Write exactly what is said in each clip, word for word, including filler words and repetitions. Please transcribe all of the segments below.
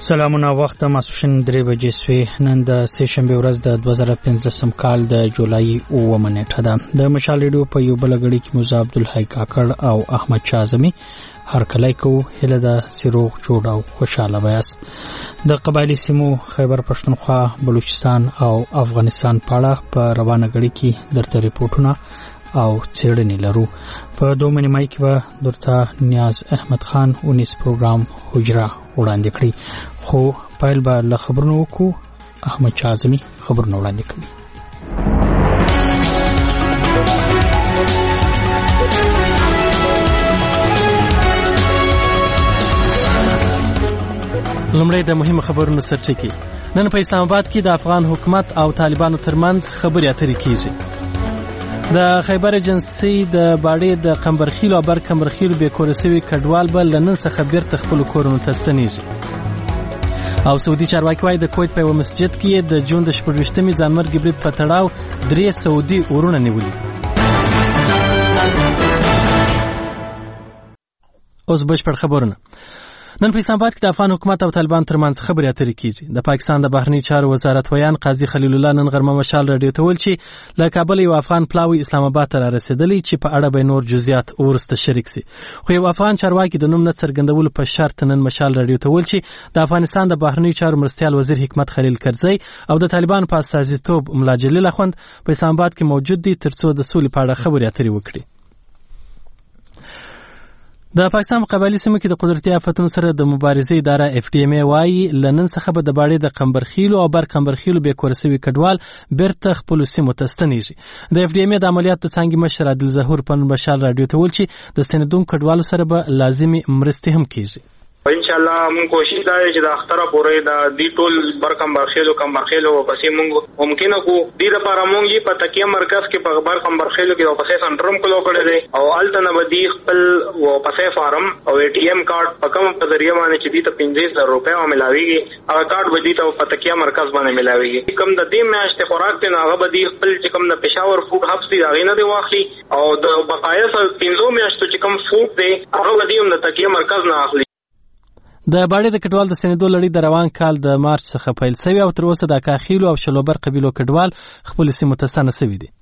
سلامونه وخت ماسوشن درې بجې سوی نن د سه شنبه ورځ د دوه زره پنځه کال د جولای اووه نیټه ده د مشال ریډیو په یو بل غړي کې موسی عبدالحی کاکړ او احمد شازمی هر کله کو هله د سیروغ جوړ او خوشاله بیاس د قبایلی سیمو خیبر پښتونخوا بلوچستان او افغانستان پاړه په روانه غړي کې درته ریپورتونه او څېړنې لرو په دوه منې مای کې به درته نیاز احمد خان اونیس پروګرام حجره وړاندې کړی خو پایل به له خبرونو وکړو احمد شازمی خبرونه وړاندې کړي لومړی د مهمه خبرونو سرټکی نن په اسلام آباد کې د افغان حکومت او طالبانو ترمنځ خبرې اترې کیږي د خیبر ایجنسی د باړې د قمبرخیل او بر قمبرخیل به کورسوي کډوال بل لنن څخه بیرته خپل کورونو ته ستنیږي او سعودي چارواکي وايي د کویت په یو مسجد کې د جون د شپږویشتمې ځانمرګي برید په تړاو درې سعودي ورونه نیولي اوس بشپړ خبرونه نن په اسلام آباد کې د افغان حکومت او طالبان ترمنځ خبرې اترې کیږي د پاکستان د بهرنی چارو وزارت ویان قاضي خلیل الله نن غرمه مشال راډیو ته ویل چې له کابل یو افغان پلاوی اسلام آباد ته رسیدلی چې په اړه به نور جزئیات ورسته شریک سي خو یو افغان چارواکي د نوم نه څرګندولو په شرط نن مشال راډیو ته ویل چې د افغانستان د بهرنی چارو مرستیال وزیر حکمت خلیل کرزی او د طالبان په استازیتوب ملا جلیل اخوند په اسلام آباد کې موجود دي ترڅو د سولې په اړه خبرې اترې وکړي د پاکستان قبایلی سیمو کې د قدرتي آفتونو سره د مبارزې اداره اف ډي ام ای وايي لنن څخه به د باړې د قمبرخیلو او بر قمبرخیلو به کورسوي کډوال بیرته خپل سیمو ته ستنیږي د اف ډي ام ای د عملیاتو څنګه مشر عادل ظهور په بشار رادیو ته ویل چې د ستنیدونکو کډوالو سره به لازمي مرستې هم کیږي ان شاء الله مون کوشش دا چې د اختره پورې د دی ټول برکم برخېلو کم برخېلو پسې مونږ ممکن کو دې لپاره مونږ یې په تکیه مرکز کې په برکم برخېلو کې پسې سنټرم کولو کړی دی او التنه بدی خپل و پسې فارم او ای ټي ایم کارت په کوم په ذریعہ باندې چې دې ته پنځه زره روپیا ملاويږي هغه کارت بدی ته په تکیه مرکز باندې ملاويږي کوم د دې میاشتې خوراک ته هغه بدی خپل چې کوم د پېښور فوډ هبس دی هغه نه دی واخلي او د بقایا سره پنځه میاشتو چې کوم فوډ دی هغه بدی هم د تکیه مرکز نه اخلي د باړې د کډوال د سندو لړۍ د روان کال د مارچ څخه پیل شوی او تر اوسه د کاخیلو او شلوبر قبیلو کډوال خپل سیمو ته ستانه شوي دي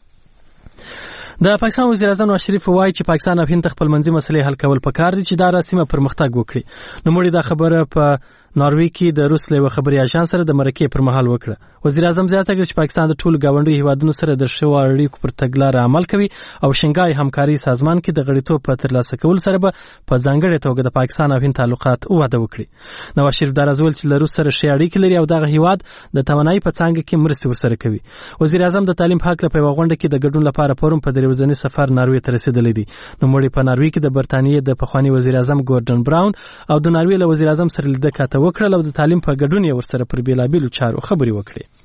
د پاکستان وزیر اعظم نواز شریف وایي چې پاکستان او هند خپل منځي مسلې حل کول پکار دي چې دا راسمه پرمختګ وکړي نو موږ دا خبره په ناروی کې د روس له خبري اژانس سره د مرکې پر مهال وکړه وزیر اعظم زیاته کړ چې پاکستان د ټول گاونډي هیوادونو سره د شو اړیکو پر تګلارې عمل کوي او شنګای همکاري سازمان کې د غړیتوب په ترلاسه کول سره به په ځانګړي توګه د پاکستان او هند تعلقات وده وکړي نواز شریف دا راځول چې له روس سره شي اړیکې لري او دغه هیواد د توانایي په څنګه کې مرسته ورسره کوي وزیر اعظم د تعلیم حق په غونډه کې د ګډون لپاره پروم په دروازنی سفر ناروی ته رسیدلی دي نو موږ په ناروی کې د برتانیې د پخوانی وزیر اعظم ګوردن براون او د ناروی له وزیر اعظم سره لیدنه کاته وکړه او د تعلیم په ګډون یې ورسره پر بیلابیلو چارو خبرې وکړي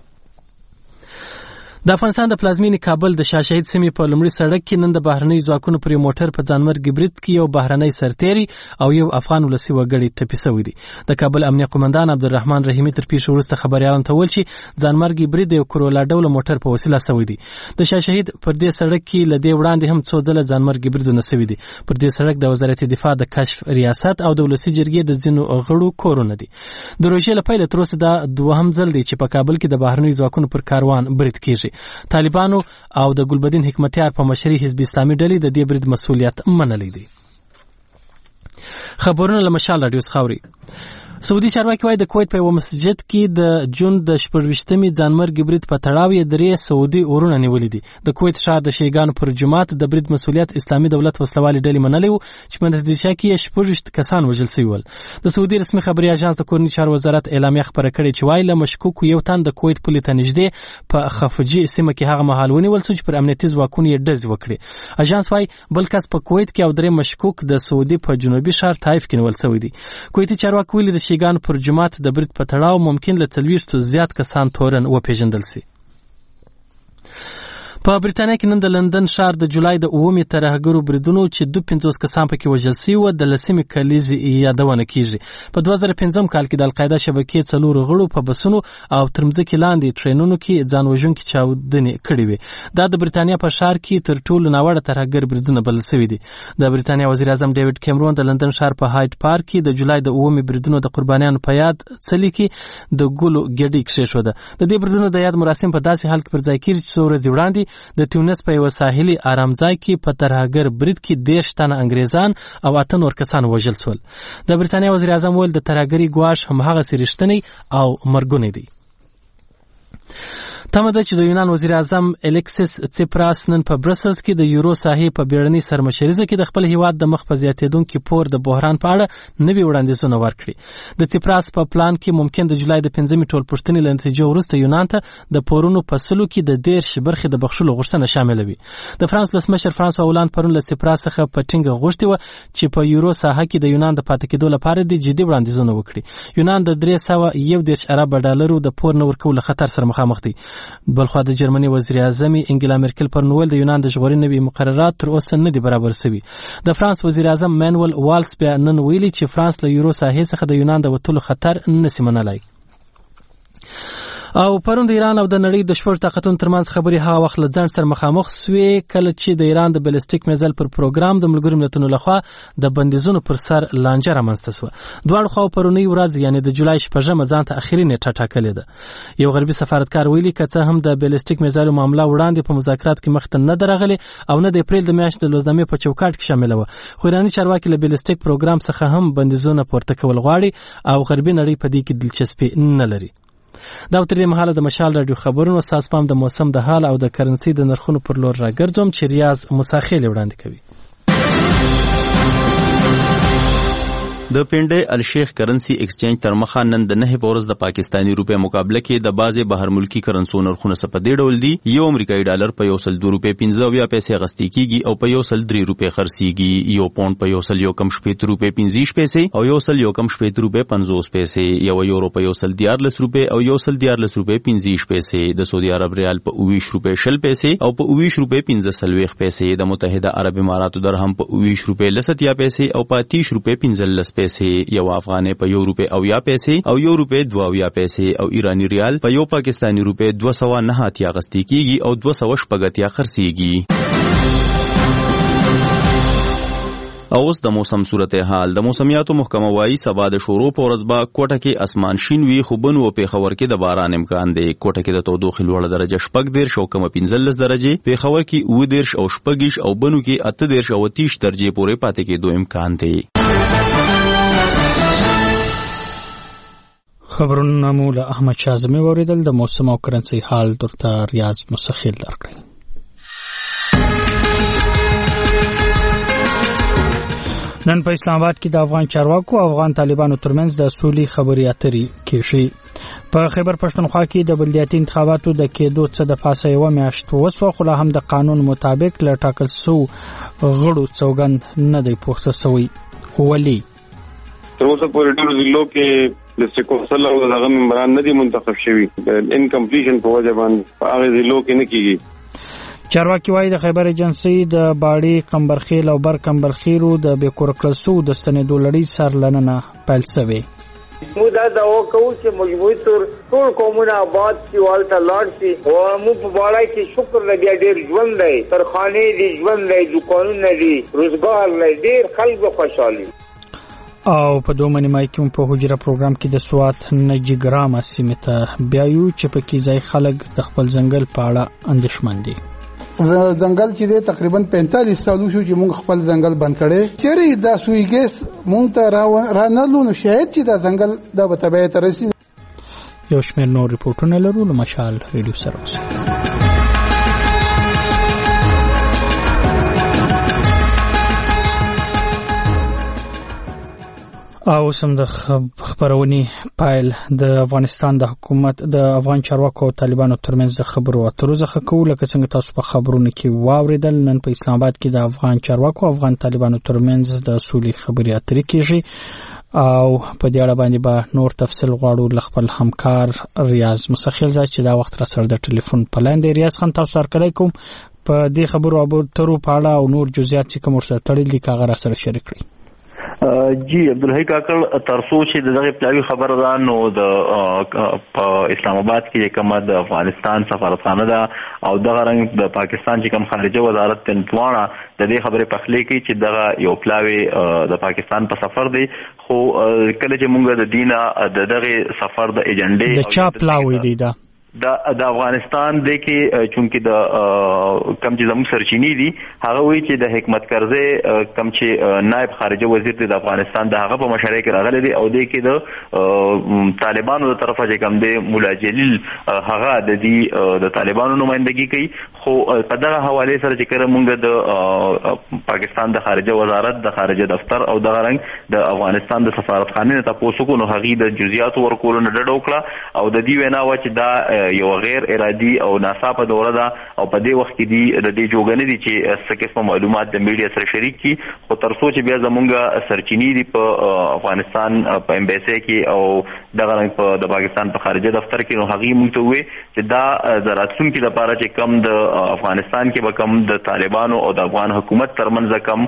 د افغانستان د پلازمینې کابل د شاه شهید سیمې په لومړي سړک کې نن د بهرنۍ ځواکونو پر موټر په ځانمرګي برید کې یو بهرنۍ سرتیری او یو افغان ولسی وګړي ټپي شوی دی د کابل امنیه قومندان عبدالرحمن رحیمي تر پیښې وروسته خبريالانو ته ویل چې ځانمرګي برید یو کرولا ډول موټر په وسیله شوی دی د شاه شهید پر دې سړک کې لدې وړاندې هم څو ځله ځانمرګي بریدونه شوي دي پر دې سړک د وزارت دفاع د کشف ریاست او د ولسی جرګې د ځینو غړو کورونه دي د روژې لپاره تر اوسه دا دوهم ځل دی چې په کابل کې د بهرنۍ ځواکونو پر کاروان برید کیږي طالبان او د ګلبدین حکمتیار په مشرۍ حزب اسلامي ډلې د دې برید مسؤلیت منلی دی خبرونه له مشال راډیو څخه اوري سعودي چارواکي وايي د کویت په یو مسجد کې د جون د شپږویشتمې ځانمرګي برید په تړاو یې درې سعودي ورونه نیولي دي د کویت ښار د شیګانو پر جماعت د برید مسؤلیت اسلامي دولت وسلوالي ډلې منلی و چې په نتیجه کې یې شپږویشت کسان وژل شوي ول د سعودي رسمي خبري اژانس د کورني چارو وزارت اعلامیه خپره کړې چې وايي له مشکوکو یو تن د کویت پولې ته نږدې په خفجي سیمه کې هغه مهال ونیول شو چې پر امنیتي ځواکونو یې ډز وکړي اژانس وايي بل کس په کویت کې او درې مشکوک د سعودي په جنوبي ښار طائف کې نیول شوي دي کویتي چارواکي ویلي د شیګانو پر جماعت د برید په تړاو ممکن له څلوېښتو زیات کسان تورن وپېژندل شي په بریتانیا کې نن د لندن ښار د جولای د اوومې ترهګرو بریدونو چې دوه پنځوس کسان پکې وژل شوي وو د لسمې کلیزې یادونه کیږي. په دوه زره پنځم کال کې د القاعده شبکې څلورو غړو په بسونو او تر مځکې لاندې ټرینونو کې ځان وژونکي چاودنې کړې وې. دا د بریتانیا په ښار کې تر ټولو ناوړه ترهګر بریدونه بلل شوي دي. د بریتانیا وزیر اعظم ډیوډ کیمرون د لندن ښار په هایټ پارک کې د جولای د اوومې بریدونو د قربانیانو په یاد څلي کې د ګلو ګډۍ کښېښوده. د دې بریدونو د یاد مراسم په داسې حال کې پر ځای کېږي چې څو ورځې وړاندې د ټیونس په یوه ساحلي آرامځای کې په ترهګر برید کې دېرش تنه انګریزان او اته نور کسان وژل شول. د بریتانیا وزیر اعظم وویل د ترهګرۍ ګواښ همهغسې رښتینی او مرګونی دی. تمه ده چې د یونان وزیر اعظم الیکسیس سیپراس نن په برسلز کې د یورو ساحې په بیړنۍ سرمشریزه کې د خپل هیواد د مخ په زیاتېدونکي پور د بحران په اړه نوي وړاندیزونه ورکړي. د سیپراس په پلان کې ممکن د جولای د پنځمې ټولپوښتنې له نتیجې وروسته یونان ته د پورونو په سلو کې د دېرش برخې د بخښلو غوښتنه شامله وي. د فرانس ولسمشر فرانسوا هولانډ پرون له سیپراس څخه په ټینګه غوښتې وه چې په یورو ساحه کې د یونان د پاتې کېدو لپاره د جدي وړاندیزونه وکړي. یونان د درې سوه یو دېرش اربه ډالرو د پور نه ورکولو خطر سره مخامخ دی. بلخوا د جرمني وزیر اعظم انګلا مرکل پرون ویل د یونان د ژغورنې نوي مقررات تر اوسه نه دي برابر شوي. د فرانس وزیر اعظم مانویل والس بیا نن ویلي چې فرانس له یورو ساحې څخه د یونان د وتلو خطر نسي منلی. او پرون د ایران او د نړۍ د شپږ طاقتونو ترمنځ خبرې هغه وخت له ځنډ سره مخامخ سوې کله چې د ایران د بلیسټیک میزایل پر پروګرام د ملګرو ملتونو لخوا د بندیزونو پر سر لانجه رامنځته شوه. دواړو خواو پرونۍ ورځ یعنې د جولای شپږمه ځان ته اخري نیټه ټاکلې ده. یو غربي سفارتکار ویلي که څه هم د بلیسټیک میزایلو معامله وړاندې په مذاکراتو کې مخته نه ده راغلې او نه د اپریل د میاشتې د لوزنامې په چوکاټ کې شامله وه، خو ایراني چارواکي له بلیسټیک پروګرام څخه هم بندیزونه پورته کول غواړي او غربي نړۍ په دې کې دلچسپي نه لري. دا تر دې مهاله د مشال رادیو خبرونو اساس پام د موسم د حال او د کرنسي د نرخونو پر لور راګرځوم چې ریاض مساخیل وړاندې کوي. د پنډۍ الشیخ کرنسی ایکسچینج تر مخه نن د نهه پورز د پاکستانی روپے مقابله کې د بازي بهر ملکی کرنسو نرخونه په دې ډول دي: یو امریکایي ډالر په یو سل دوه روپے پنځه اویا پیسې غستې کیږي او په یو سل درې روپے خرڅيږي. یو پاوند په یو سل یو کم شپږ روپے پنځه پیسې او یو سل یو کم شپږ روپے پنځوس پیسې. یو یورو په یو سل دیارلس روپے او یو سل دیارلس روپے پنځه پیسې. د سعودي عرب ریال په اویش روپے شل پیسې او په اویش روپے پنځه سلويخ پیسې. د متحده عرب اماراتو درهم په اویش روپے لساتیا پیسې او په اتیش روپے پنځلس پیسې. یو افغانۍ په یو روپے اویا پیسې او یو روپے دوه اویا پیسې او ایرانی ریال په یو پاکستانی روپے دوه سوه نه اتیا غستې کیږي او دوه سوه شپږ اتیا خرڅيږي. اوس د موسم صورتحال. د موسمیاتو محکمه وايي سبا د شورو په ورځ به کوټه کې اسمان شین وي خو بن و پیښور کې د باران امکان دی. کوټه کې د تودوخې لوړه درجه شپږ دېرش او کمه پنځلس درجې، پیښور کې اووه دېرش او شپږیش او بنو کې اته دېرش او اتیش درجې پورې پاتې کېدو امکان دی. خبرونه مو له احمد شازمی واوریدل. د موسم او کرنسي حال درته ریاض مسخیل درکړي. نن په اسلام آباد کې د افغان چارواکو او افغان طالبانو ترمنځ د سولې خبرې اترې کېږي. په خیبر پښتونخوا کې د بلدیاتي انتخاباتو د کېدو څه د پاسه یوه میاشت وسوه، خو لا هم د قانون مطابق له ټاکل شوو غړو څوګند نه دی پوښته شوی. ولې تر اوسه پورې ټولو ضلعو کې ډسټریکټ کونسل او دغه ممبران نه دي منتخب شوي. د انکمپلیشن په وجه باندې په هغه ضلعو کې نه کېږي. چارواکي وایي د خیبر ایجنسۍ د باړې کمبرخیل او بر کمبرخیرو د بې کوره کړل شوو د ستنېدو لړۍ سرلننه پیل شوې. موږ دا دعا کوو چې مجموعي طور ټول قومونه آباد شي، والته لاړ شي او موږ په باړی کې شکر دی، بیا ډېر ژوند دی، ترخانې دي، ژوند دی، دوکانونه دي، روزګار دی، ډېر خلک خوشحالي. او په دوه منیمای کې په حجره پروګرام کې د سوات نجګرام سیمه ته بیايو چې په کې ځای خلک د خپل ځنګل په اړه اندېښمن دي. ځنګل چې دی تقریبا پینتالیس سالو شو چې موږ خپل ځنګل بند کړی. چیرې دا سوی ګیس موږ ته را نه لونو شاید چې دا ځنګل دا به تبعیت رسي. یو شمېر نور ریپورټونه لرو له مشال ریډیو سره اوسئ. او سم د خبرونی پایل د افغانستان د حکومت د افغان چارواکو او طالبانو ترمنځ د خبرو اترو څخه کوو. لکه څنګه تاسو په خبرونو کې واوریدل، نن په اسلام آباد کې د افغان چارواکو او افغان طالبانو ترمنځ د سولې خبرې اترې کیږي. او په دې اړه باندې به نور تفصیل غواړو ل خپل همکار ریاض مسخیل زای چې دا وخت را سره د ټلیفون په لاندې. ریاض خان تاسو سره کلیکم په دې خبرو ابو ترو په اړه او نور جزئیات چې کوم سره تړلي دي کاغه را سره شریک کړئ. جی عبدالحی کاکړ ترڅو چې دغه پلاوی خبر ده نو د اسلام آباد کې کومه د افغانستان سفارتخانه ده او دغه رنګ د پاکستان چې کوم خارجه وزارت تنتوانا د دې خبرې پخلی کوي چې دغه یو پلاوی د پاکستان په سفر دی خو کله چې موږ د دینه د دغه سفر د ایجنډې د چا پلاوی دی دا د د افغانستان د کې چونکی د کم چې زموږ سرچینی دي هغه وی چې د حکمت کرزی کم چې نائب خارجه وزیر د افغانستان د هغه په مشرۍ کې راغلي دي او د کې د طالبانو د طرفه چې کم دی مولا جلیل هغه د دې د طالبانو نمائندګي کوي خو په دغه حواله سره چې کړه مونږ د پاکستان د خارجه وزارت د خارجه دفتر او د رنګ د افغانستان د سفارتخانې ته پوسوکو نو هغه د جزئیات ورکول نه ډډ وکړه او د دې وینا و چې دا یو غیر ارادي او ناصافه دوره ده او په دې وخت کې دی د دې جوګنې دي چې څه قسم معلومات د میډیا سره شریک کی خو تر څو چې بیا زمونږ سرچینی دي په افغانستان په امبیسي کې او دغه رنګ په د پاکستان په خارجه دفتر کې نو هغه مونږ ته وې چې دا زراتون کې د پاره چې کم د افغانستان کې به کم د طالبانو او د افغان حکومت ترمنځ کم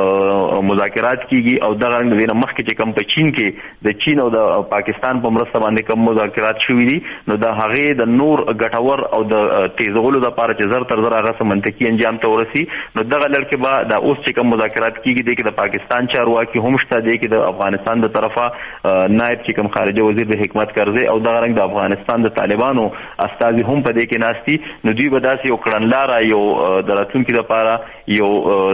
مذاکرات کیږي او دغه رنګ د مخ کې چې کم په چین کې د چین او د پاکستان په مرسته باندې کم مذاکرات شوې دي نو دا هغه د نور ګټور او د تیزولو د لپاره چې زر تر زر هغه منطقي انجام ته ورسي نو دغه لړ کې به د اوس چې کوم مذاکرات کیږي د کې د پاکستان چارواکي هم شته دی کې د افغانستان د طرفه نائب چې کوم خارجه وزیر د حکمت کرزی او دغه رنګ د افغانستان د طالبانو استازي هم په دې کې ناشتي نو دوی به داسې یو کړنلار یو د راتلونکي لپاره یو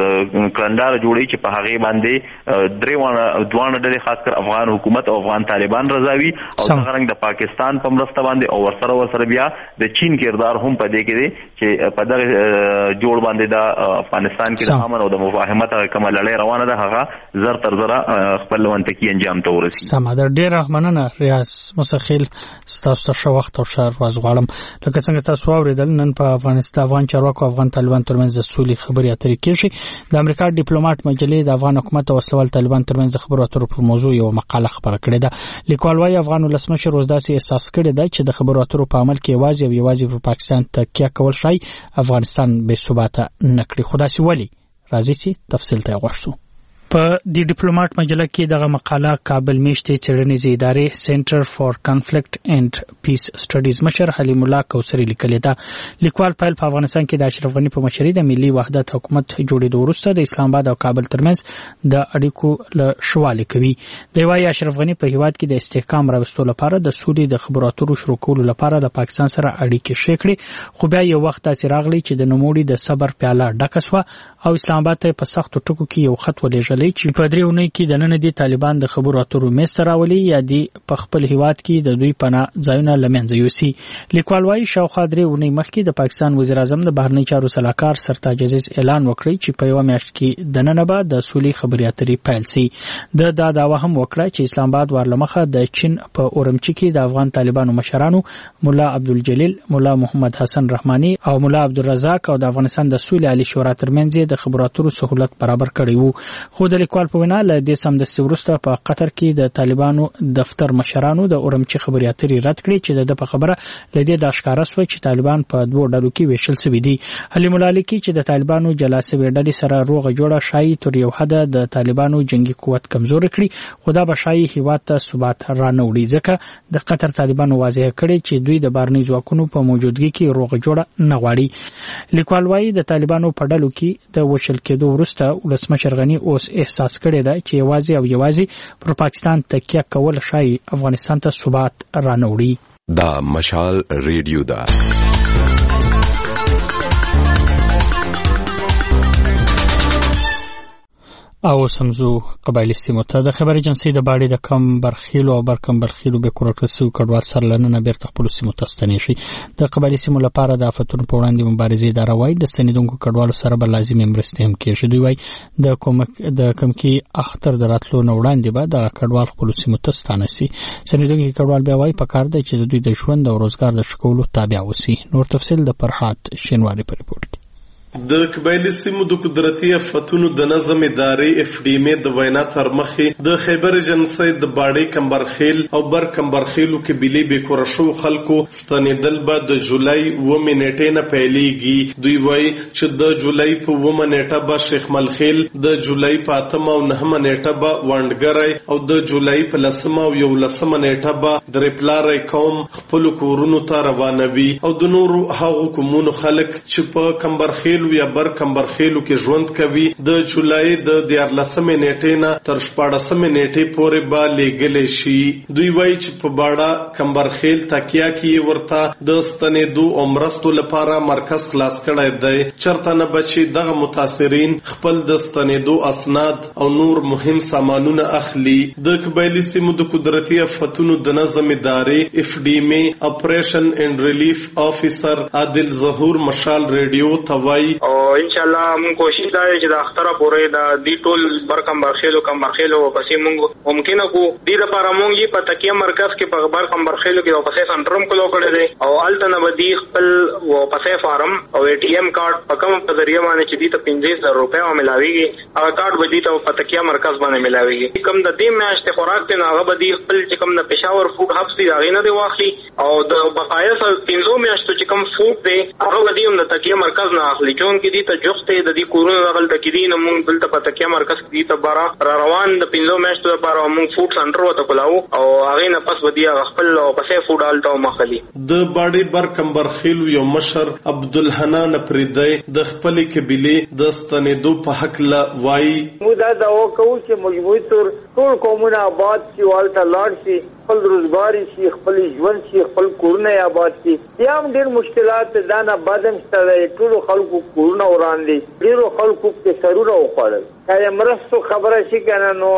کړنلار جوړي چې په هغه باندې درې وانه دوه ډلې خاص کر افغان حکومت او افغان طالبان رضاوي او دغه رنګ د پاکستان په مرسته باندې او ورسره ورسره بیا د چین کردار هم په دې کې دی چې په دغه جوړ باندې د افغانستان کې د امن او د مفاهمت کومه لړۍ روانه ده هغه زر تر زر خپل منطقي انجام ته ورسي. سمادر ډیر مننه ریاض مسخیل تاسو ته شو وخت او شهر واز غواړم لکه څنګه تاسو اوریدل نن په افغانستان افغان چارواکو افغان طالبان ترمنځ د سولې خبرې اترې کیږي. د امریکا ډیپلوماټ مجلې د افغان حکومت او وسلوال طالبان ترمنځ د خبرو اترو پر موضوع یو مقاله خبره کړې ده. لیکوال وايي افغان ولسمشر روز داسې احساس کړی دی چې د خبرو اترو په عمل کې یوازې او یوازې په پاکستان تکیه کول شي افغانستان بې ثباته نکړي. خو داسې ولې راځي چې تفصیل ته غوښتو. په د ډیپلوماټ مجله کې دغه مقاله کابل میشتې څېړنیزې ادارې سنټر فار کنفلیکټ اینڈ پیس سټډیز مشر حلیم الله کوثري لیکلې ده. لیکوال په افغانستان کې د اشرف غني په مشرۍ د ملي وحدت حکومت جوړېدو وروسته د اسلام آباد او کابل ترمنځ د اړیکو له شواله کوي. د وايي اشرف غني په هیواد کې د استحکام راوستلو لپاره د سولې د خبرو اترو شروع کولو لپاره د پاکستان سره اړیکې شکړي خو بیا یو وخت داسې راغلی چې د نوموړي د صبر پیاله ډکه شوه او اسلام آباد ته په سختو ټکو کې یو خط ولېږل چې په درې اونۍ کې د نن دي طالبان د خبرو اترو مېز ته راولي یا دي په خپل هیواد کې د دوی پناه ځایونه له منځه یوسي. لیکوال وايي شاوخوا درې اونۍ مخکې د پاکستان وزیر اعظم د بهرنی چارو سلاکار سرتاج عزیز اعلان وکړی چې په یو میاشت کې د نن به د سولې خبرې اترې پیل سي. د دا داوا هم وکړه چې اسلام آباد ورلمخه د چین په اورمچي کې د افغان طالبانو مشرانو مولا عبدالجلیل مولا محمد حسن رحماني او مولا عبدالرزاق او د افغانستان د سولې عالی شورا ترمنځ د خبرو اترو سہولت برابر کړی وو. خو د لیکوال په وینا له دې سمدستي وروسته په قطر کې د طالبانو دفتر مشرانو د اورمچي خبرې اترې رد کړې چې د په خبره له دې د اشکاره شو چې طالبان په دوه ډلو کې ویشل شوي دي. حلیم الله لیکي چې د طالبانو جلاسوي ډلې سره روغه جوړه شایي تر یو حد د طالبانو جنگي قوت کمزور کړي خو دا به شایي هیواد ته ثبات رانه وړي ځکه د قطر طالبانو واضح کړي چې دوی د بهرني ځواکونو په موجودګي کې روغه جوړه نه غواړي. لیکوال وايي د طالبانو په ډلو کې د وشل کېدو وروسته ولسمشر غني اوس احساس کړی دی چې یوازې او یوازې پر پاکستان تکیه کول شای افغانستان ته ثبات رانوړي. دا مشال ریډیو دا او سمزو قبایلی سیمو ته د خبر ایجنسی د باړې د کم برخیلو او برکم برخیلو به کورکسو کډوال سرلنه بیرته خپل سیمو ته ستنې شي. د قبایلی سیمو لپاره د آفتونو په وړاندې مبارزې اداره وايي د ستنیدونکو کډوالو سره به لازمي مرستې هم کېږي. دوی وايي د کومک د کمکی اختر دراتلو نه وړاندې به د کډوال خپل سیمو ته ستانه شي. ستنیدونکو کډوال بیا وايي په کار دی چې د دوی د ژوند او روزګار د شکولو تابع وسی. نور تفصیل د فرحات شینواری په ریپورت کې. د قبایلی سیمو د قدرتي آفتونو د نظم ادارې اف ډي ام د وینا تر مخې د خیبر ایجنسۍ د باړې کمبرخیل او بر کمبرخیلو کې بلی به کور شو خلکو ستنیدل به د جولای اووه نیټې نه پیلېږي. دوی وایي چې د جولای په اووه نیټه به شیخ ملخیل، د جولای په اتمه او نهمه نیټه به وانډګری او د جولای په لسمه او یولسمه نیټه به د ریپلاری قوم خپل کورونو ته روانوي او د نورو هغو قومونو خلک چې په کمبرخیل یا بر کمبرخیلو کې ژوند کوي د جولای د دیارلسمې نیټې نه تر شپاړسمې نیټې پورې به لیږلی شي. دوی وایي چې په باړه کمبرخیل تکیه کې ورته د ستنېدو او مرستو لپاره مرکز خلاص کړی دی. چرته نه به چې دغه متاثرین خپل د ستنېدو اسناد او نور مهم سامانونه اخلي. د قبایلي سیمو د قدرتي آفتونو د نظم ادارې اف ډي ام اپریشن اینڈ ریلیف آفیسر عادل ظهور مشال ریډیو ته وایي او ان شاء الله موږ کوشش دا چې د اختره پورې د دې ټول برکم برخېلو کم برخېلو پسې موږ ممکنه کو دې لپاره موږ یې په تکیه مرکز کې په برکم برخېلو کې او پسې سنټرم کولو کړی دی او الته نه بدی خپل او پسې فارم او ای ټي ایم کارت په کوم په ذریعہ باندې چې دې ته پنځه زره روپیا ملاويږي هغه کارت بدی ته په تکیه مرکز باندې ملاويږي. کوم د دې میاشتې خوراک ته هغه بدی خپل چې کوم د پېښور فوډ هبس دی هغه نه دی واخلي او د بقایا سره پنځه میاشتو چې کوم فوډ دی هغه بدی هم د تکیه مرکز نه اخلي. چون کې دې ته جوخته د دې کورونو غل د کې دي نو موږ دلته په تکیه مرکز کې ته بارا را روان د پنځه میاشتو لپاره موږ فوډ سنټر وته کولاو او هغه نه پس ودی خپل پسې فوډ آلټو مخلي. د باړې بر کمبرخیل یو مشر عبدالحنان پریدی د خپل قبیله د ستنېدو په حق لا وایي موږ دا دا وکړو چې مجبوري تر ټول قومونه آباد شي والته لاړ شي خپل روزګار شي خپل ژوند شي خپل کورونه آباد شي. بیا هم ډېر مشکلات دا نه بعدم شته ټول خلکو کورونه وران دي ډېرو خلکو کې سرونه وخوړل کله مرستو خبره شي کنه نو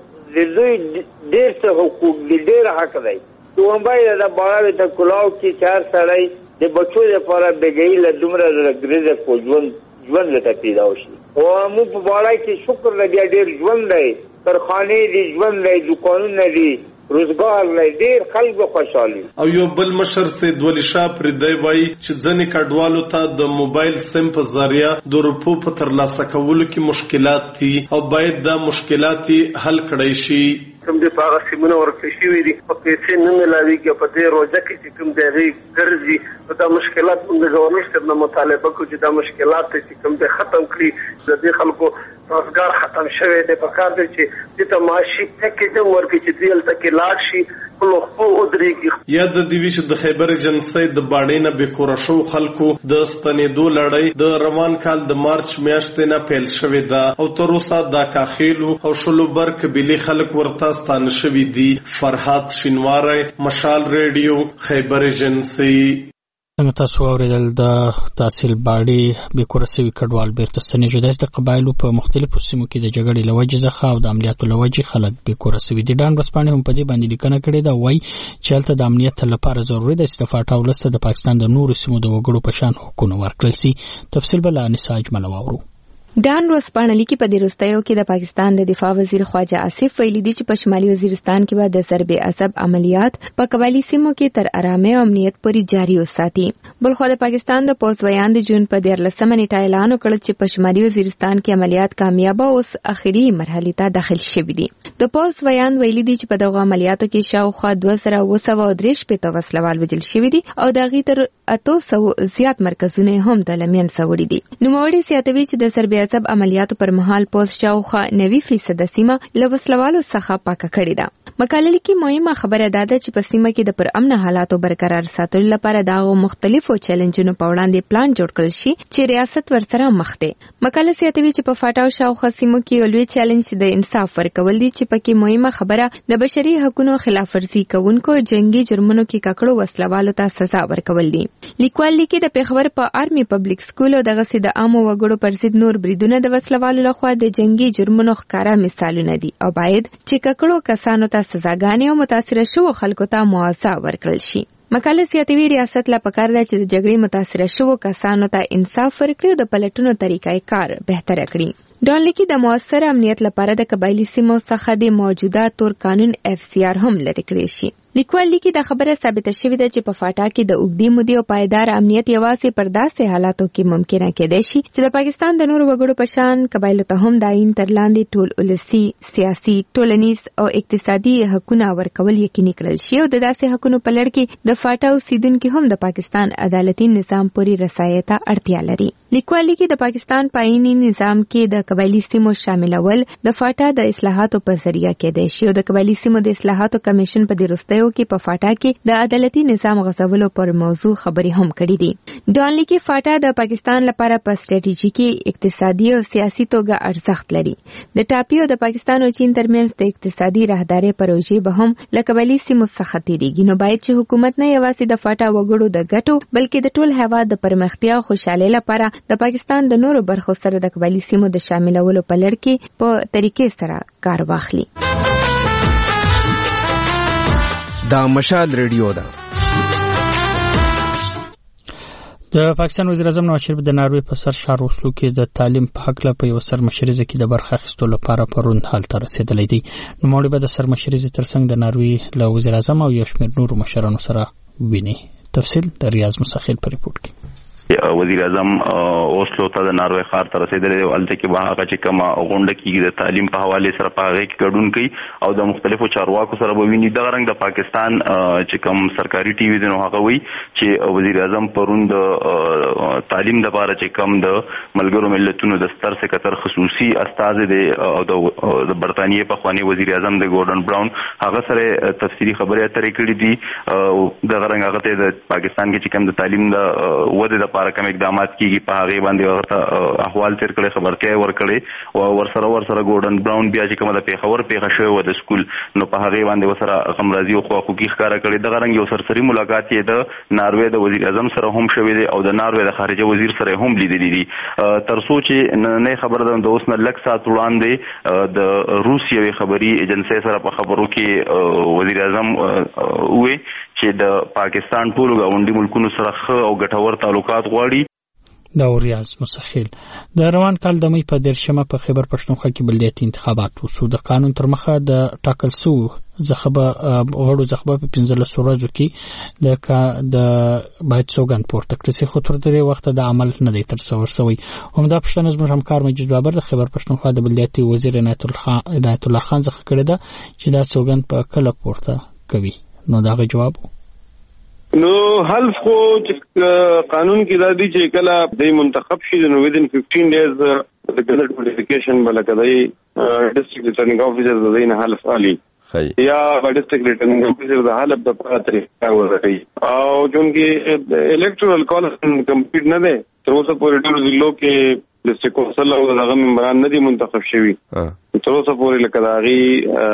د دوی ډېر څه حقوق دي ډېر حق دی. دومبای دا باړه ته کلاو کې چار سړی د بچو لپاره بګۍ له دومره لګریزه کو ژوند ژوند لته پیدا وشي او موږ په باړه کې شکر لګیا ډېر ژوند دی ترخانې دي ژوند دی دکانونه دي روزګار لري ډېر خلک خوشحالي. او یو بل مشر سید ولی شاه پریدی وایي چې ځنې کډوالو ته د موبایل سیم په ذریعہ د روپو په ترلاسه کولو کې مشکلات دي او باید دا مشکلات حل کړی شي. کوم دې په هغه سیمونه ورکړل شوي دي په پیسې نه ملاویږي په دې روزه کې چې کوم دی هغې ګرځي دا مشکلات موږ د ګورنر صاحب نه مطالبه کوو چې دا مشکلات چې کوم دی ختم کړي د دې خلکو روزګار ختم شوی دی په کار دی چې دې ته معاشي پیکیج هم ورکړي چې دوی هلته کې لاړ شي خپلو خپو ودرېږي. یاد د دې وي چې د خیبر ایجنسۍ د باړې نه بې کوره شوو خلکو د ستنېدو لړۍ د روان کال د مارچ میاشتې نه پیل شوې ده او تر اوسه د کاخیلو او شلوبر قبیلې خلک ورته ستانه شوي دي. فرحات شینواری مشال ریډیو خیبر ایجنسۍ. څنګه تاسو واورېدل د تحصیل باړې بې کوره سوي کډوال بیرته ستنېږي. داسې د قبایلو په مختلفو سیمو کې د جګړې له وجې څخه او د عملیاتو له وجې خلک بې کوره سوي دي. ډان ورځپاڼې هم په دې باندې لیکنه کړې ده. وایي چې هلته د امنیت لپاره ضروري ده چې د فاټا ولس ته د پاکستان د نورو سیمو د وګړو په شان حقونه ورکړل سي. تفصیل به له انیسا اجمل واورو. ډان ورځپاڼه لیکي په دې وروستیو کې د پاکستان د دفاع وزیر خواجه آصف ویلي دي چې په شمالي وزیرستان کې به د ضرب عصب عملیات په قبایلي سیمو کې تر آرامۍ او امنیت پورې جاري وساتي. بلخو د پاکستان د پوځ ویان د جون په دیارلسمه نیټه اعلان وکړ چې په شمالي وزیرستان کې عملیات کامیابه اوس اخري مرحلې ته داخل شوي دي. د پوځ ویان ویلي دي چې په دغه عملیاتو کې شاوخوا دوه زره اوه سوه درې شپېته وسلوال وژل شوي دي او د هغې تر اتو سوو زیات مرکزونه هم د له منځه وړي دي. نوموړي زیاتوي چې د ضرب عصب عملیاتو پر مهال پوځ شاوخوا نوي فیصده سیمه له وسلوالو څخه پاکه کړې ده. مقاله کې مهمه خبره دا ده چې په سیمه کې د پر امن حالاتو برقرار ساتلو لپاره د مختلفو چیلنجونو په وړاندې پلان جوړ کړل شي چې ریاست ورسره مخ دی. مقاله زیاتوي چې په فاټا او شاوخوا سیمو کې یو لوی چیلنج د انصاف ورکول دي چې پکې مهمه خبره د بشري حقوقو خلاف ورزي کوونکو جنگي جرمونو کې ککړو وسلوالو ته سزا ورکول دي. لیکوال لیکي د پیښور په آرمي پبلک سکول او دغه سي د عامو وګړو پر ضد نور بریدونه د وسلوالو لخوا د جنگي جرمونو ښکارا مثالونه دي او باید چې ککړو کسانو ته سزاګانې او متاثره شوو خلکو ته معاوضه ورکړل شي. مقاله زیاتوي ریاست لا پکار ده چې د جګړې متاثره شوو کسانو ته انصاف ورکړي او د پلټنو طریقې کار بهتر کړي. ډان لیکي د موثر امنیت لپاره د قبایلي سیمو څخه د موجوده تور قانون اف سی آر هم لرې کړی شي. لیکوال لیکي دا خبره ثابته شوې ده چې په فاټا کې د اوږدې مودې او پایدار امنیت یوازې پر داسې حالاتو کې ممکنه کېدای شي چې د پاکستان د نورو وګړو په شان قبایلو ته هم د آئین تر لاندې ټول ولسي، سیاسي، ټولنیز او اقتصادي حقونه ورکول یقیني کړل شي او د داسې حقونو په لړ کې د فاټا اوسیدونکي هم د پاکستان عدالتي نظام پورې رسایۍ ته اړتیا لري. لیکوال لیکي د پاکستان په آئینی نظام کې د قبایلي سیمو شاملول د فاټا د اصلاحاتو په ذریعہ کېدای شي او د قبایلي سیمو د اصلاحاتو کمیشن په دې وروستیو کې په فاټا کې د عدالتي نظام غځولو پر موضوع خبرې هم کړې دي. ډان لیکي فاټا د پاکستان لپاره په سټریټیژیکي، اقتصادي او سیاسي توګه ارزښت لري. د ټاپي او د پاکستان او چین ترمنځ د اقتصادي راهدارۍ پروژې به هم له قبایلي سیمو څخه تیریږي. نو باید چې حکومت نه یوازې د فاټا وګړو د ګټو بلکې د ټول هیواد د پرمختیا او خوشحالۍ لپاره د پاکستان د نورو برخو سره د قبایلي سیمو د شاملولو په لړ کې په طریقې سره کار واخلي. دا مشال ریډیو ده. د پاکستان وزیر اعظم نواز شریف د ناروې په سر ښار اوسلو کې د تعلیم په حق په یو سرمشریزه کې د برخه اخیستلو لپاره پرون هلته رسیدلی دی. نوموړي به د سرمشریزې ترڅنګ د ناروې له وزیر اعظم او یو شمېر نورو مشرانو سره ویني. تفصیل د ریاض مسخیل په ریپورت کې. وزیر اعظم اوسلو ته د ناروې ښار ته رسیدلی دی او هلته کې به هغه چې کومه غونډه کېږي د تعلیم په حوالې سره په هغې کې ګډون کوي او د مختلفو چارواکو سره به ویني. دغه رنګ د پاکستان چې کوم سرکاري ټي وي دی نو هغه وایي چې وزیر اعظم پرون د تعلیم دپاره چې کوم د ملګرو ملتونو د ستر سکتر خصوصي استازی دی او د برطانیې پخوانی وزیر اعظم دی ګورډن براون هغه سره تفصیلي خبرې اترې کړي دي. دغه رنګ هغه ته د پاکستان کې چې کوم د تعلیم د ودې د لپاره کوم اقدامات کیږي په هغه باندې ورته احوال تیر کړي، خبرتیا ورکړي او ورسره ورسره ګورډن براون بیا چې کومه د پیښور پیښه شوې و د سکول نو په هغه باندې ورسره غمرازي او خواخوږي ښکاره کړي. دغه رنګ یو سرسري ملاقات یې د ناروې د وزیر اعظم سره هم شوی دی او د ناروې د خارجه وزیر سره هم لیدلی دي. تر څو چې نه خبره ده د اوس نه لږ ساعت وړاندې د روس یوې خبري ایجنسۍ سره په خبرو کې وزیر اعظم وویل چې د پاکستان ټولو ګاونډي ملکونو سره ښه او ګټور تعلقات غواړي. دا ریاض مسخیل. د روان کال د مې په دیرشمه په خیبر پښتونخوا کې بلدیاتي انتخابات وشو. د قانون تر مخه د ټاکل سو زخبه غړو زخبه په پنځلس ورځو کې د د باید سوګند پورته کړی سي خو تر دې وخت د عمل نه دی تر څو ورسوي. همدا پښتنه زموږ همکار مجید بابر د خیبر پښتونخوا د بلدیاتي وزیر عنایت الله خان څخه کړی ده چې دا سوګند په کله پورته کوي. نو دا غي جواب نو حلف خو قانون کې دا دی چې کله د منتخب شي نو within fifteen days د ګذر نوټیفیکیشن بلکې د ډیسټریکټ ریټرنینګ افیسر د دین حلف علي یا ډیسټریکټ ریټرنینګ افیسر د حلف د پاره طریقه ورکړي او چونکه الکټرال کالج کمپلیټ نه ده تر اوسه پورې ټول ضلعو کې ډیسټریکټ کونسل او دغه ممبران نه دي منتخب شوي تر اوسه پورې لکه دا غي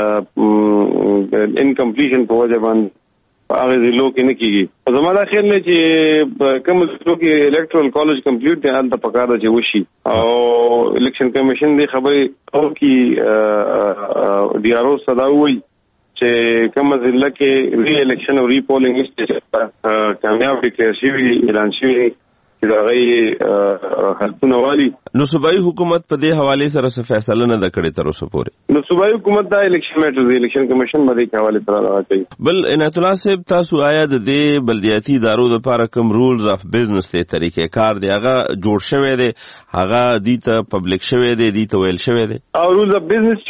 انکمپلیشن په وجه باندې هغه ضلعو کې نه کیږي. زموږ خیال نه چې کوم ضلعو کې الکټرال کالج کمپلیټ دی هلته پکار ده چې وشي او الیکشن کمیشن دی خبرې او کې ډي آر او صدا وایي چې کوم ضلع کې ری الیکشن او ری پولینګ نشته کامیاب ډیکلیئر شوی اعلان شوی دا غي حلفونه والی. نو صوبایي حکومت په دې حواله سره څه فیصله نه د کړې تر اوسه پورې. نو صوبایي حکومت دا الیکشن میټر دی الیکشن کمیشن باندې حواله سره راځي. بل عنایت الله صاحب تاسو آیا د دې بلدیاتي ادارو لپاره کوم رولز اف بزنس ته طریقې کار دی هغه جوړ شوی دی هغه دې ته پبلک شوی دی دې ته ویل شوی دی او رولز اف بزنس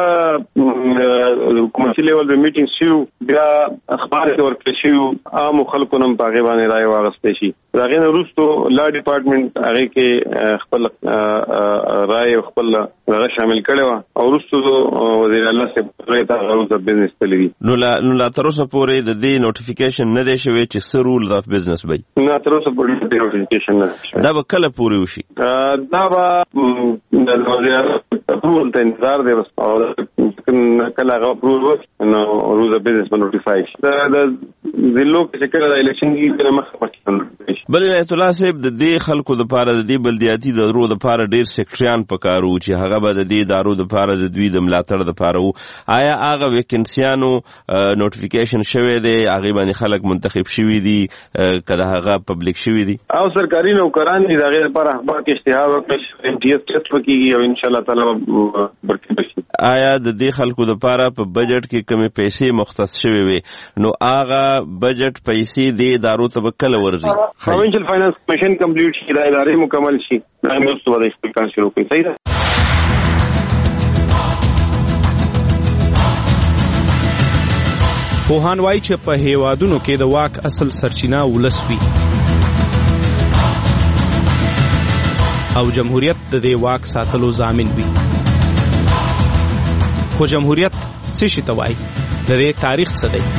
چې حکومتي لیول به میټینګ شو بیا اخبار ورکړل شو عام خلکو نن په غیبه نه راي واغستې شي داغه نه وروسته لا ډپارټمنټ هغه کې خپل رائے خپل هغه شامل کړي او وروسته وزیر الله صاحب ته رولز اف بزنس تللی نو لا نو لا تر اوسه پورې د دې نوټیفیکیشن نه دی شوی چې څه رولز اف بزنس وي نه تر اوسه پورې د نوټیفیکیشن نه شوی دا به کله پورې وشي دا به د وزیر اپروول ته انتظار دی بس کله هغه اپروول نو رولز اف بزنس نوټیفای شي د ضلعو کې چې کله د الیکشن کېږي نه مخکې پکې بل عنایت الله صاحب د دې خلکو دپاره د دې بلدیاتي ادارو دپاره ډېر سیکټریان پکار وو چې هغه به د دې ادارو دپاره د دوی د ملاتړ دپاره وو. آیا هغه ویکنسیانو نوټیفیکیشن شوی دی، هغې باندې خلک منتخب شوي دي که د هغه پبلیک شوي دي؟ او سرکاري نوکران دي، د هغې لپاره اخبار کې اشتها وکړه چې ایم ټي ایس ټیسټ وکړي او انشاءالله تعالی برکې بشي. آیا د دې خلکو دپاره په بجټ کې کومې پیسې مختص شوي وي نو هغه بجټ پیسې دې ادارو ته به کله ورځي؟ پروینشل فاینانس کمیشن کمپلیټ شي، دا ادارې مکمل شي، دا وروسته به د خپل کار شروع کړي. صحیح ده. پوهان وایي چې په هیوادونو کې د واک اصل سرچینه ولس وي او جمهوریت د دې واک ساتلو ضامن وي. خو جمهوریت څه شي ته وایي؟ د دې تاریخ څه دی؟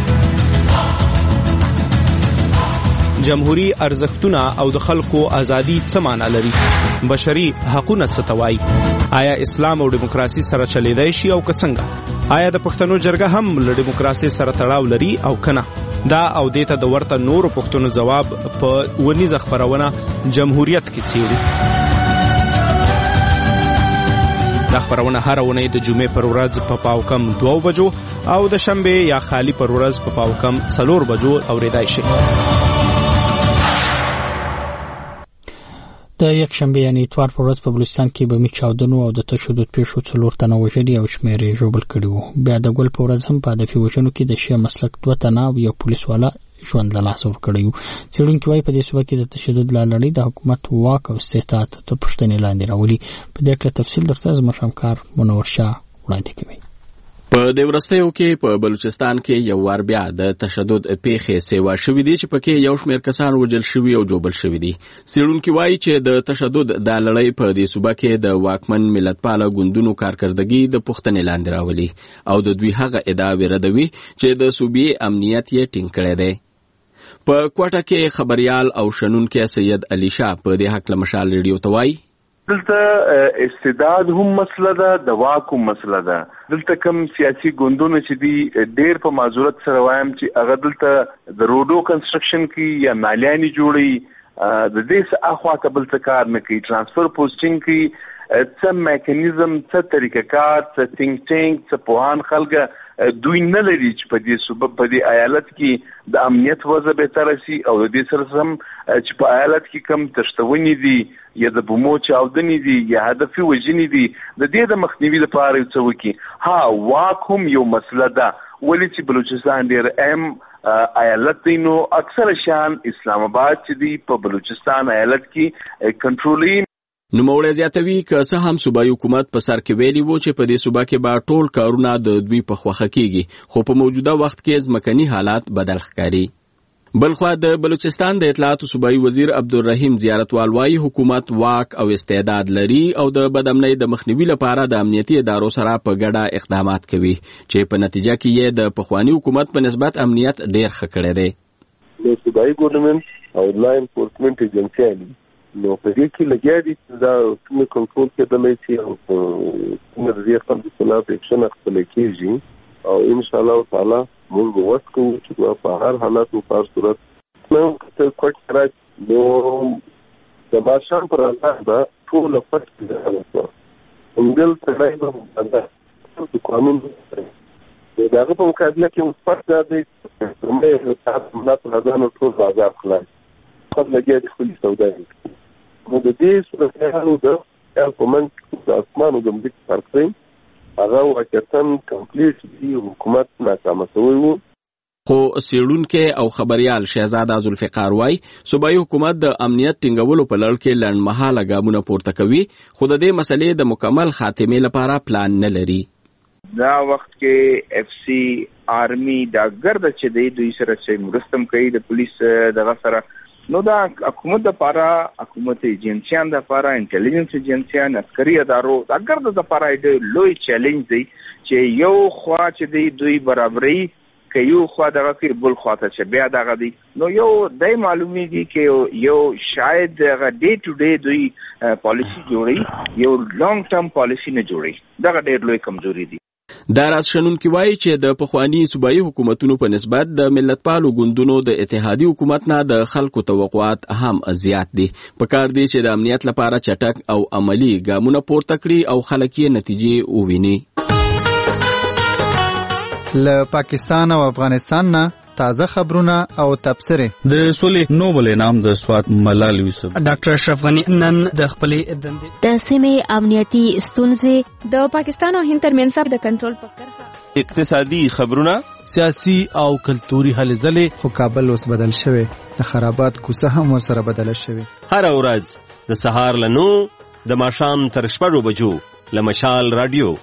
جمهوری ارزښتونه او د خلکو ازادي څه معنا لري؟ بشري حقونه څه ته وایي؟ آیا اسلام او دیموکراسي سره چلیدای شي او که څنګه؟ آیا د پښتنو جرګه هم له دیموکراسي سره تړاو لري او کنه؟ دا او دې ته د ورته نورو پښتنو ځواب په ونیزه خپرونه جمهوریت کې څیړو. دا خبرونه هر اونۍ د جمعې پر ورځ په پاو کم دوه بجو او د شنبه یا خالی پر ورځ په پاو کم څلور بجو اوریدای شي. د یک شنبه یعنی اتوار پر ورځ په بلوچستان کې بمي چاودنو او د تشدد پیښو څلور تنه وژلي او شمېر یې ژوبل کړي وو. بیا د ګل په ورځ هم په هدفي وژنو کې د شیعه مسلک دوه تنه او یو پولیس والا ژوند له لاسه ورکړی وو. څېړونکي وایي په دې صوبه کې د تشدد له لړۍ د حکومت واک او استطاعت تر پوښتنې لاندې راولي. په دې اړه تفصیل درته زموږ همکار منور شاه وړاندې کوي. په دې وروستیو کې په بلوچستان کې یو وار بیا د تشدد پیښې سیوا شوې دي چې پکې یو شمېر کسان وژل شوي او جوبل شوي دي. څېړونکي وایي چې د تشدد د لړۍ په دې صوبه کې د واکمن ملتپاله ګوندونو کارکردګي د پوښتنې لاندې راولي او د دوی هغه ادعاوې ردوي چې د صوبې امنیت یې ټینګ کړی دی. په کوټه کې خبريال او شنونکي سید علي شاه په دې حق له مشال ریډیو ته وایي دلته استعداد هم مسله ده، د واک هم مسله ده. دلته کم سیاسي ګوندونه چې دي ډېر په معذورت سره وایم چې هغه دلته د روډو کنسټرکشن کې یا نالیانې جوړي د دې څه اخوا ته بل څه کار نه کوي. ټرانسفر پوسټینګ کې څه میکانیزم، څه طریقه کار، څه تھنک ټینک، څه پوهان خلګه دوی نه لري چې په دې صوبه په دې ایالت کې د امنیت وضع بهتره شي او د دې سره سم چې په ایالت کې کم تشتونې دي یا د بومو چاودنې دي یا هدفي وژنې دي د دې د مخنیوي لپاره یو څه وکړي. ها واک هم یو مسله ده، ولې چې بلوچستان ډېر اهم ایالت دی نو اکثر شان اسلام آباد چې دی په بلوچستان ایالت کې کنټرولي. نوموړی زیاتوي که څه هم صوبایي حکومت په سر کې ویلي وو چې په دې صوبه کې به ټول کارونه د دوی په خوښه کېږي، خو په موجوده وخت کې ځمکني حالات بدل ښکاري. بلخوا د بلوچستان د اطلاعاتو صوبایي وزیر عبدالرحیم زیارتوال وایي حکومت واک او استعداد لري او د بدامنۍ د مخنیوي لپاره د امنیتي ادارو سره په ګډه اقدامات کوي چې په نتیجه کې یې د پخواني حکومت په نسبت امنیت ډېر ښه کړی دی. د صوبایي ګورنمنټ او لا انفورسمنټ ایجنسیانې نو په دې کې لګیا دي چې دا کومه کنټرول کېدلی شي او کومه د دې خلکو خلاف اکشن اخیستلی کېږي او ان شاء الله تعالی موږ به وس کوو چې په هر حالت او په هر صورت نو که کوټ راځي نو د بادشاه پر اساس به ټول پټ کېږي انګل تړای به باندې د قانون دغه په مقابله کې اوس پټ دی کومه حساب نه راځنه ټول بازار خلاص خپل لګیا دي خپل سوداګر نو د دې صورتحالو د حکومت د اسمانو د ملک فرقین هغه واقعاً کمپلیټ دی حکومت ناکامه شوی وو. خو څېړونکی او خبریال شهزاده ذوالفقار وایي صوبایي حکومت د امنیت ټینګولو په لړ کې لنډمهاله ګامونه پورته کوي خو د دې مسلې د مکمل خاتمې لپاره پلان نه لري. دا وخت کې اف سی آرمی دا ګرد چې دی دوی سره چې مرستم کوي د پولیس دغه سره نو دا حکومت د لپاره حکومت ایجنسیان د لپاره انټيليجنس ایجنسیان عسکري ادارو دا ګرد د لپاره د لوی چیلنج دی چې یو خوا چې دی دوی برابرۍ کوي خو دغه کې بل خواته چې بیا دغه دی نو یو دای معلومیږي چې یو شاید دغه ډے ټو ډے دوی پالیسی جوړي یو لانګ ټرم پالیسی نه جوړي دغه ډېر لوی کمزوري دي. دا راز شنونکي وایي چې د پخواني صوبایي حکومتونو په نسبت د ملتپالو ګوندونو د اتحادي حکومت نه د خلکو توقعات هم زیات دي. پکار دی چې د امنیت لپاره چټک او عملی ګامونه پورته کړي او خلک یې نتیجې وویني. له پاکستان او افغانستان نه تازه خبرونه او تبصره. د سولې نوبل انعام د سوات ملال یوسف ډاکټر اشرف غنی نن د خپلې دندې د سیمې امنیتي ستونزې د پاکستان او هند ترمنځ د کنټرول په کرښه اقتصادي خبرونه سیاسي او کلتوري هلې ځلې. خو کابل اوس بدل شوی د خرابات کوڅه هم ورسره بدله شوی. هر ورځ د سهار له نو د ماښام تر شپږو بجو له مشال رادیو.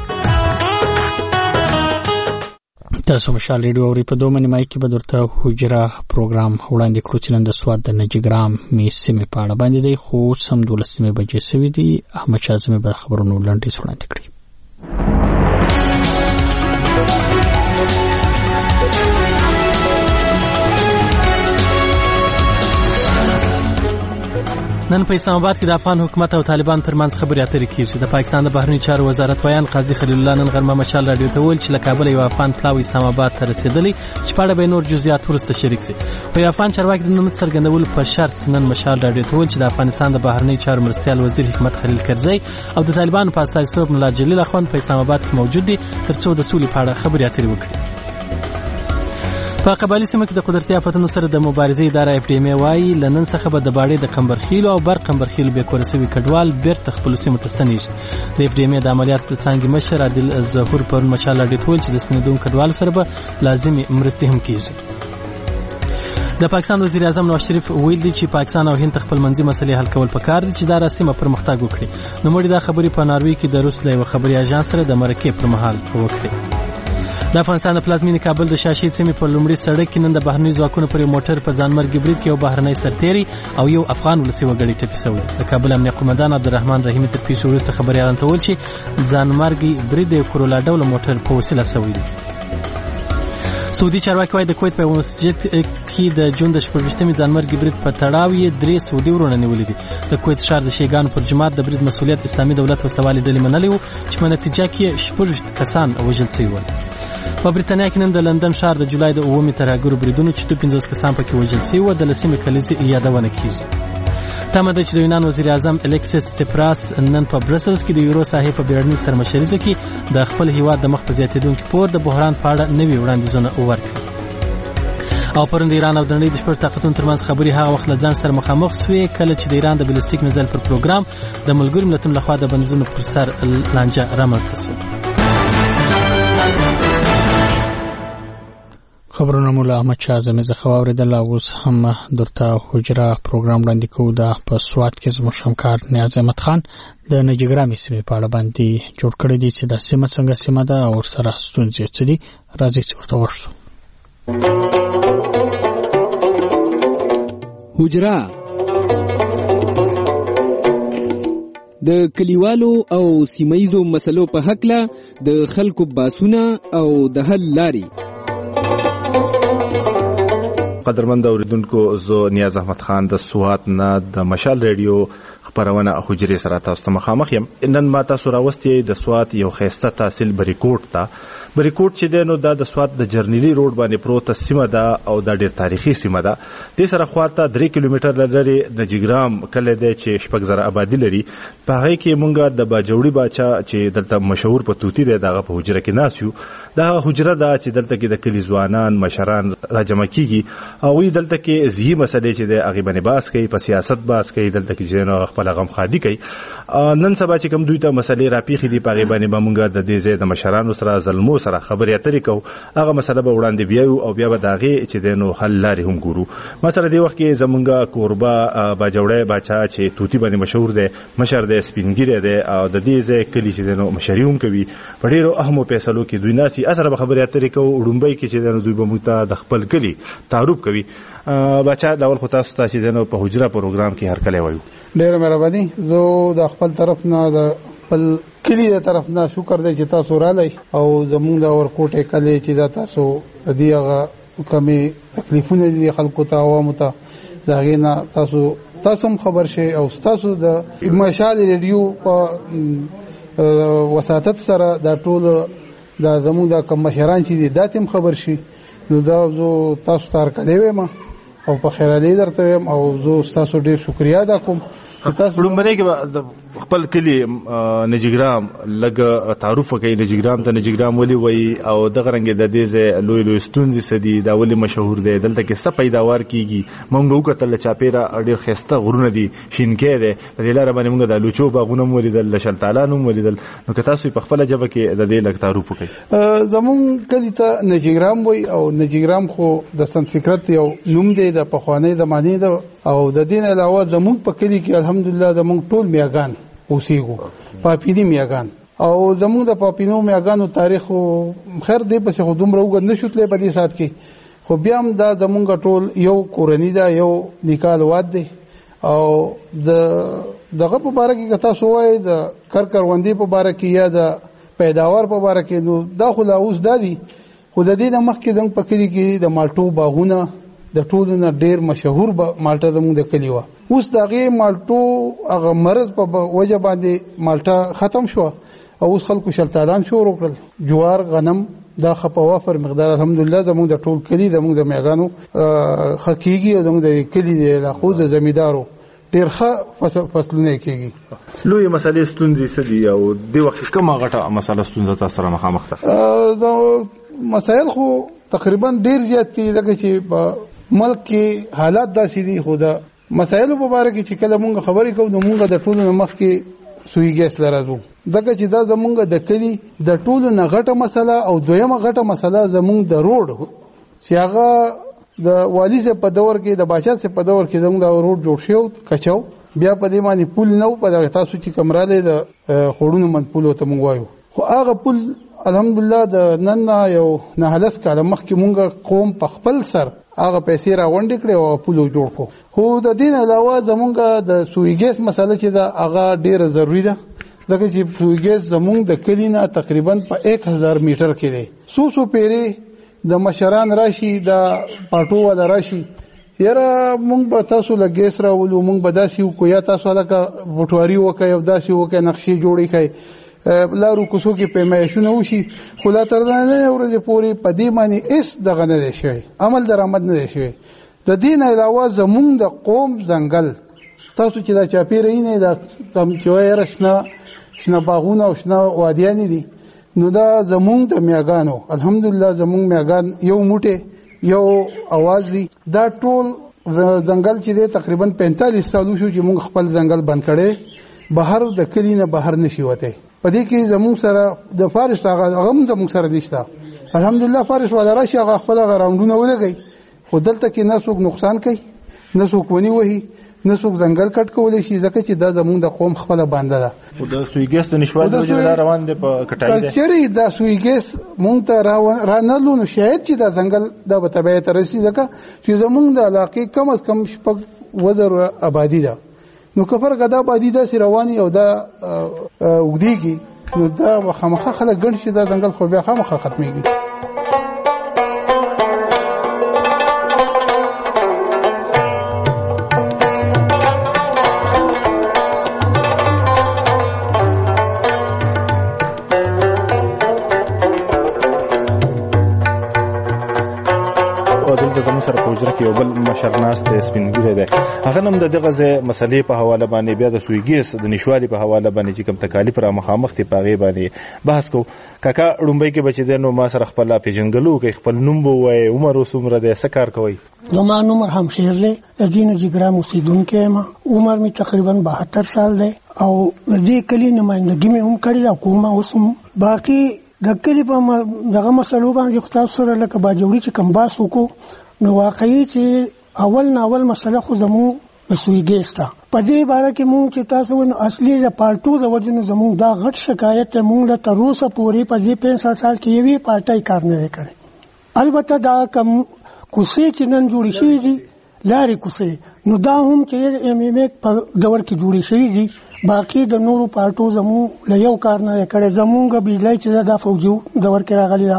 تاسو مشال ریډیو اوري په دوه منځمای کې به درته حجره پروګرام وړاندې کړو چې نن د سواد د نجګرام می سیمې په اړه باندې دی. خو سم دولسمه بجې سوي دي. احمد شاه زمي به خبرونه وړاندې وړاندې کړي. نن په اسلام آباد کې د افغان حکومت او طالبان ترمنځ خبرې اترې کیږي. د پاکستان د بهرنی چارو وزارت ویان قاضي خلیل الله نن غرمه مشال رادیو ته ویل چې له کابل یو افغان پلاوی اسلام آباد ته رسیدلی چې په اړه به نور جزئیات ورسته شریک شي. په افغان چارواکي د نوم څرګندول په شرط نن مشال رادیو ته ویل چې د افغانستان د بهرنی چارو مرستیال وزیر حکمت خلیل کرزی او د طالبانو په اساس ملا جلیل اخوند په اسلام آباد کې موجود دي ترڅو د سولې په اړه خبرې اترې وکړي. په قبایلي سیمه کې د قدرتي آفتونو سره د مبارزې اداره اف ډي ام وایي لنن څخه به د باړې د قمبرخیلو او بر قمبرخیلو به کورسوي کډوال بیرته خپل سیمه ته ستنیږي. د اف ډي ام د عملیات پر څنګه مشر عادل ظهور پر مشال اډې ټول چې د ستنیدون کډوال سره به لازمي مرستې هم کیږي. د پاکستان وزیر اعظم نواز شریف ویل دي چې پاکستان او هند خپل منځي مسلې حل کول پکار دي چې دا راسمه پرمختګ وکړي. نو مړي دا خبري په ناروی کې د روس له خبري اژانس سره د مرکې پر مهال وکړي. د افغانستان د پلازمینې کابل د شاشید سیمې په لومړي سړک کې نن د بهرني ځواکونو پر موټر په ځانمرګي برید کې یو بهرنی سرتیری او یو افغان ولسي وګړی ټپي شوی. د کابل امنیه قومندان عبدالرحمن رحیمي تر پیښې وروسته خبریالانو ته وویل چې ځانمرګي برید د کرولا ډوله موټر په وسیله شوی دی. سعودي چارواکي وايي د کویت په مسجد کې د جون د شپږشتمې ځانمرګي برید په تړاو یې درې سعودي ورونه نیولې دي. د کویت ښار د شیګانو پر جماعت د برید مسؤلیت اسلامي دولت وسوالې ډلې منلې وو چې په نتیجه کې شپږ کسان وژل شوي ول. په بریتانیا کې نن د لندن ښار د جولای د اوومې ترهګرو بریدونو چې پنځوس کسان پکې وژل شوي وو د لسمې کلیزې یادونه کیږي. تمه ده چې د یونان وزیر اعظم الیکسیس سپراس نن په برسلز کې د یورو ساحې په بیړني سرمشریزه کې د خپل هیواد د مخ په زیاتېدونکي پور د بحران په اړه نوي وړاندیزونه ورکړي. او پرون د ایران او د نړۍ د شپږ طاقتونو ترمنځ خبرې هغه وخت له ځان سره مخامخ شوې کله چې د ایران د بلستیک میزایل پر پروګرام د ملګرو ملتونو لخوا د بندیزونو پر سر لانجه رامنځته شوه. خبرونه مولا احمد شاه زمي زخه اوریدل. اوس هم درته حجره پروګرام وړاندې کوو. د په سواد کې زموږ همکار نیاز احمد خان د نجګرام سیمې په اړه باندې جوړ کړی دی چې د سیمه څنګه سیمه ده او سره ستونزې څه دي. راځي چې ورته ورشو. حجره د کلیوالو او سیمایزو مسلو په حقله د خلکو باسونه او د حل لاري. قدرمند اوریدونکو، زه نیاز احمد خان د سوات نه د مشال ریډیو خبرونه حجره سره تاسو ته مخامخ یم. نن ما تاسو راوستي د سوات یو خيسته تحصیل بریکوټ ته. بریکوټ چې دینو دا د سوات د جرنیلی روډ باندې پروت سیمه ده او دا ډېر تاریخي سیمه ده. د سره خواته درې کیلومتر لري نجګرام کله دی چې شپږ زره آبادی لري. په هغه کې مونږه د باجوړي باچا چې دلته مشهور په توتی دی دغه په حجره کې ناسیو. دا حجره ده چې دلته کې د کلی ځوانان مشران راجمع کیږي او وی دلته کې زی مسلې چې د هغه باندې باس کوي، په سیاست باس کوي، دلته کې جنو خپل غم خادي کوي. نن سبا چې کوم دوی ته مسلې راپیخي دي په هغه باندې مونږه د دې ځای د مشرانو سره ظلمو سره خبرې اترې کوو. هغه مسله به وړاندې بیاو او بیا به داغه چې دینو حل لارې هم ګورو. مثلا دی وخت کې زمونږه کوربا باجوړی باچا چې توتی باندې مشهور دی، مشر دی، سپینګیری دی او د دې ځای کلی چې دینو مشریوم کوي. په ډیرو اهمو فیصلو کې دوی ناسي اثر به خبرې اترې کوو. وډمبای کې چې دینو دوی به موږ ته د خپل کلی تعارف کوي. باچا ډول خو تاسو ته چې دینو په حجره پروګرام کې هر کله وایو. ډیر مهرباني. زه د خپل طرف نه د خپل کلی د طرف نه شکر دی چې تاسو رالئ او زمونږ د ورکوټه کلی چې دا تاسو د دې کمی تکلیفونه دي خلکو ته عوامو ته داغه نه تاسو تاسو هم خبر شئ او تاسو د مشال ریډیو په وساتت سره دا ټول دا زموږ د کوم مشران چې دي دا تم خبر شي. نو دا زه تاسو ته هرکلی وایم او په خیر علي درته وایم او زه ستاسو ډېر شکریا ادا کوم. لومړی کې خپل کلي نجیګرام لږ تعارف وکړئ. نجیګرام ته نجیګرام ولې وایي او دغه رنګې د دې ځای لوی لوی ستونزې څه دي، دا ولې مشهور دی، دلته کې څه پیداوار کیږي. موږ وکتل چاپېره ډېر ښایسته غرونه دي، شینکی دی، په دې لاره باندې موږ د لوچو باغونه هم ولیدل، د شلتالان هم ولیدل. نو که تاسو په خپله ژبه کې د دې لږ تعارف وکړئ. زموږ کلي ته نجیګرام وایي او نجیګرام خو د سنسکرت یو نوم دی د پخوانۍ زمانې ده او د دې نه علاوه زموږ په کلي کې الحمدلله زموږ ټول میاګان اوسېږو، پاپیني میاګان. او زموږ د پاپینو میاګانو تاریخ خیر دی پسې خو دومره اوږد نه شو تللی په دې ساعت کې، خو بیا هم دا زموږ ټول یو کورني ده، یو نیکه الواد دی. او د دغه په باره کې که تاسو وایئ د کر کروندې په باره کې یا د پیداوار په باره کې، نو دا خو لا اوس دا دي. خو د دې نه مخکې زموږ په کلي کې د مالټو باغونه د ټولو نه ډېر مشهور مالټه زموږ د کلي وه. اوس د هغې مالټو هغه مرض په وجه باندې مالټه ختم شوه او اوس خلکو شلتالان شروع کړل، جوار، غنم، دا ښه په وافر مقدار الحمدلله زموږ د ټول کلي زموږ د میاګانو ښه کېږي او زموږ د کلي د علاقو د زمیندارو ډېر ښه فصلونه کېږي. لویې مسلې ستونزې څه دي او دې وخت کې کومه غټه مسله ستونزه تاسو سره مخامخ ده؟ مسایل خو تقریبا ډېر زیات دي، ځکه چې په ملک کې حالات داسې دي. خو د مسایلو په باره کې چې کله مونږ خبرې کوو نو مونږ د ټولو نه مخکې سوی ګیس له راځو، ځکه چې دا زمونږ د کلي د ټولو نه غټه مسله او دویمه غټه مسله زمونږ د روډ چې هغه د والي صاحب په دور کې د باچا صاحب په دور کې زمونږ د روډ جوړ شو کچاو، بیا په دې باندې پول نه و، په دغه تاسو چې کوم رالی د خوړونو من پول ورته مونږ وایو. خو هغه پول الحمدلله د نن نه یو نهلس کاله مخکې مونږ قوم په خپل سر هغه پیسې راغونډې کړې او پول جوړ کړو. خو د دې نه علاوه زمونږ د سوی ګیس مسله چې ده هغه ډېره ضروري ده، ځکه چې سوی ګیس زمونږ د کلي نه تقریبا په ایک هزار میټر کې دی. څو څو پیرې د مشران راشي، د پاټو والا راشي، یاره مونږ به تاسو له ګیس راولو، مونږ به داسې وکړو، یا تاسو هلکه بټواري وکړئ او داسې وکړئ، نقشې جوړې کړئ، لارو کوڅو کې پیمایشونه وشي. خو لا تر نننۍ ورځې پورې په دې باندې هېڅ دغه نه دی شوی، عمل درآمد نه دی شوی. د دې نه علاوه زمونږ د قوم ځنګل تاسو چې دا چاپېره یې دا کم چې وایي یاره شنه شنه باغونه او شنه وادیانې دي، نو دا زمونږ د میاګانو الحمدلله زمونږ میاګان یو موټی یو اواز دي. دا ټول ځنګل چې دی تقریبا پینتالیس سالو شو چې مونږ خپل ځنګل بند کړی، بهر د کلي نه بهر نشي وتی. په دې کې زموږ سره د فارش هغه هم زموږ سره نشته، الحمدلله فارش والا راشي هغه خپل هغه راونډونه ولګوي. خو دلته کې نه څوک نقصان کوي، نه څوک ونې وهي، نه څوک ځنګل کټ کولی شي، ځکه چې دا زموږ د قوم خپله بانده ده. خو د سوی ګیس د نشوالي د وجې را روان دی په کټایي دی. که چېرې دا سوی ګیس مونږ ته رانهلو نو شاید چې دا ځنګل دا به تبعیې ته رسي، ځکه چې زموږ د علاقې کم از کم شپږ اووه زره آبادي ده. نو که فرقه دا آبادي داسې رواني او دا اوږدېږي نو دا به خامخا خلک ګڼ شي، دا ځنګل خو بیا خامخا ختمېږي. یو بل مشر ناست دی سپینګیری دی، هغه هم د دغه ځای مسلې په حواله باندې بیا د سوی ګیس د نشوالي په حواله باندې چې کوم تکالیف را مخامخ دي په هغې باندې بحث کوو. کاکا لومړی کې به چې دی نو ما سره خپله پېژندګلو وکړئ، خپل نوم به ووایئ، عمر اوس څومره دی، څه کار کوئ؟ زما نوم همشیر دی، د دې نجیګرام اوسېدونکی یم، عمر مې تقریبا بهتر سال دی او د دې کلي نمایندګي مې هم کړې ده، کومه اوس هم باقي د کلي په دغه مسلو باندې خو تاسو سره لکه باجوړي چې کوم بحث وکړو نو واقعي چې اول ناول مسله خو زموږ د سوی ګیس ته په دې باره کې مونږ چې تاسو نو اصلي د پارټو د وجې نو زموږ دا غټ شکایت دی، مونږ له تر اوسه پورې په دې پنځه سال کې یوې پارټۍ کار نه دی کړی. البته دا کم کوڅې چې نن جوړې شوي دي لارې کوڅې نو دا هم چې ایم ایم اے په دور کې جوړې شوي دي، باقي د نورو پارټو زموږ له یو کار نه دی کړی. زموږ بجلی چې دا فوجي دور کې راغلې ده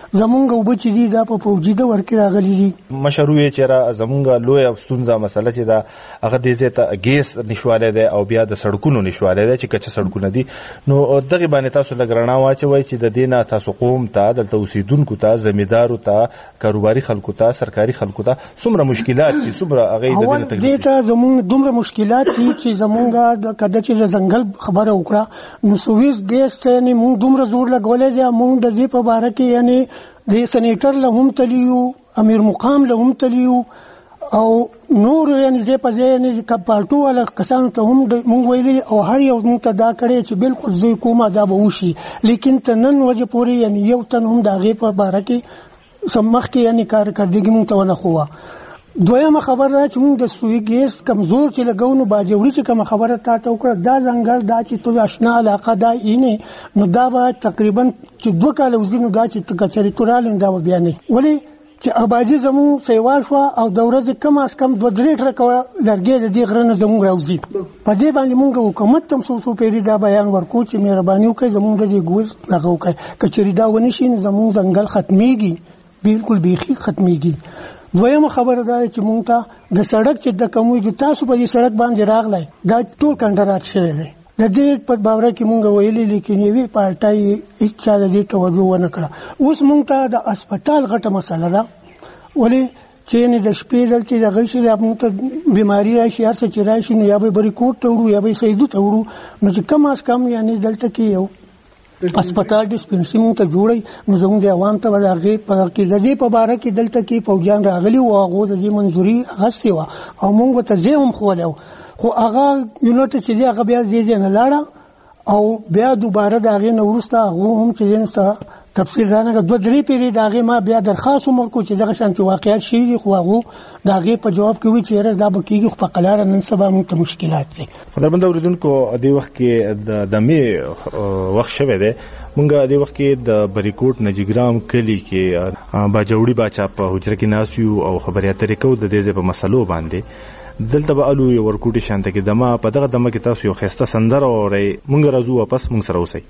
زمونږ وبچ دي دا په فوجي د ورکې راغلي دي. مشروع چیرې زمونږ لوی افسونزه مسله چې دا هغه د زیاته ګیس نشواله ده او بیا د سړکونو نشواله ده چې کچ سړکونه دي. نو دغه باندې تاسو لګرنا واچوي چې د دینه تاسو قوم ته د اوسیدونکو ته زمیدارو ته کاروباري خلکو ته سرکاري خلکو ته څومره مشکلات دي څومره هغه د دې تکلیف دي. زمونږ دومره مشکلات دي چې زمونږ د کده چې د ځنګل خبره وکړه نو سويس ګیس ته نه مونږ دومره زور لګولې دي. مونږ د دې په باره کې یعنی د سېنیټر له هم تلیو امیر مقام له هم تلیو او نور یعنی زه په ځای نه کپارټو ولا کسان ته هم مونږ ویلي او هر یو مونږ ته دا کړی چې بالکل زه کومه دا به وشي لیکن تنن وجه پوری یعنی یو تن هم دا غي په باره کې سمخ کې یعنی کار کړدګي مونږ ته ونه خو. دویمه خبر را چې مونږ د سوي ګیس کمزور چې لګاو نو باجوړي چې کوم خبره تا ته وکړه دا ځنګل دا چې تو آشنا علاقه دا اینه نو دا به تقریبا چې دوه کال وزینو دا چې کچري تورال دا بیا نه ولی چې اباجي زمو سیوال شو او د ورځې کم اس کم دوه درې ټرکه لرګي د دې غرنه زمو راوځي په دې باندې مونږ حکومت تم سو سو پیری دا بیان ورکو چې مهرباني وکړي زمو د دې ګوز لغو کوي کچري دا ونی شي زمو ځنګل ختميږي بالکل بيخي ختميږي. دویمه خبره ده چې مونږ ته د سړک چې د کومې د تاسو په دې سړک باندې راغلی دا ټول کنډرات شوی دی د دې په باور کې مونږ ویلي لیکن یوې پارټای هیڅ چا د دې توجه ونه کړه. اوس مونږ ته د هسپتال غټه مسله ده ولې چې نه د شپې دلته د غشي د مونږ ته بیماری راشي هر څه چې راشي نو یا به بری کوټ ته وړو یا به سیدو ته وړو نو چې کم از کم یعنی دلته کې یو هسپتال ډیسپنسری مونږ ته جوړي نو زموږ د عوام ته ورغه په کې د دې په باره کې دلته کې فوجان راغلي او هغه د دې منځوري غسي وا او مونږ ته زه هم خو له خو هغه یونټ چې دی هغه بیا دې نه لاړه او بیا دوباره دا غي نو ورسته هغه هم چې نسته تفصیل رانه دوه درې پیری دا غي ما بیا درخواست وکړ چې دغه شانتي واقعیت شي خو هغه دا غي په جواب کې وی چې دا به کېږي خو په قلار نن سبا موږ ته مشکلات دي. خبربند اوریدونکو د وخت کې د دمه وخت شوه دی مونږه د وخت کې د بریکوټ نجیګرام کلی کې باجوړي باچا په حجره کې ناسیو او خبري اترې کو د دې په مسلو باندې دلته به الو یو ورکوټي شانته کې دمه په دغه دمه کې تاسو یو خسته سندره اوري مونږ راځو واپس مونږ سره اوسئ.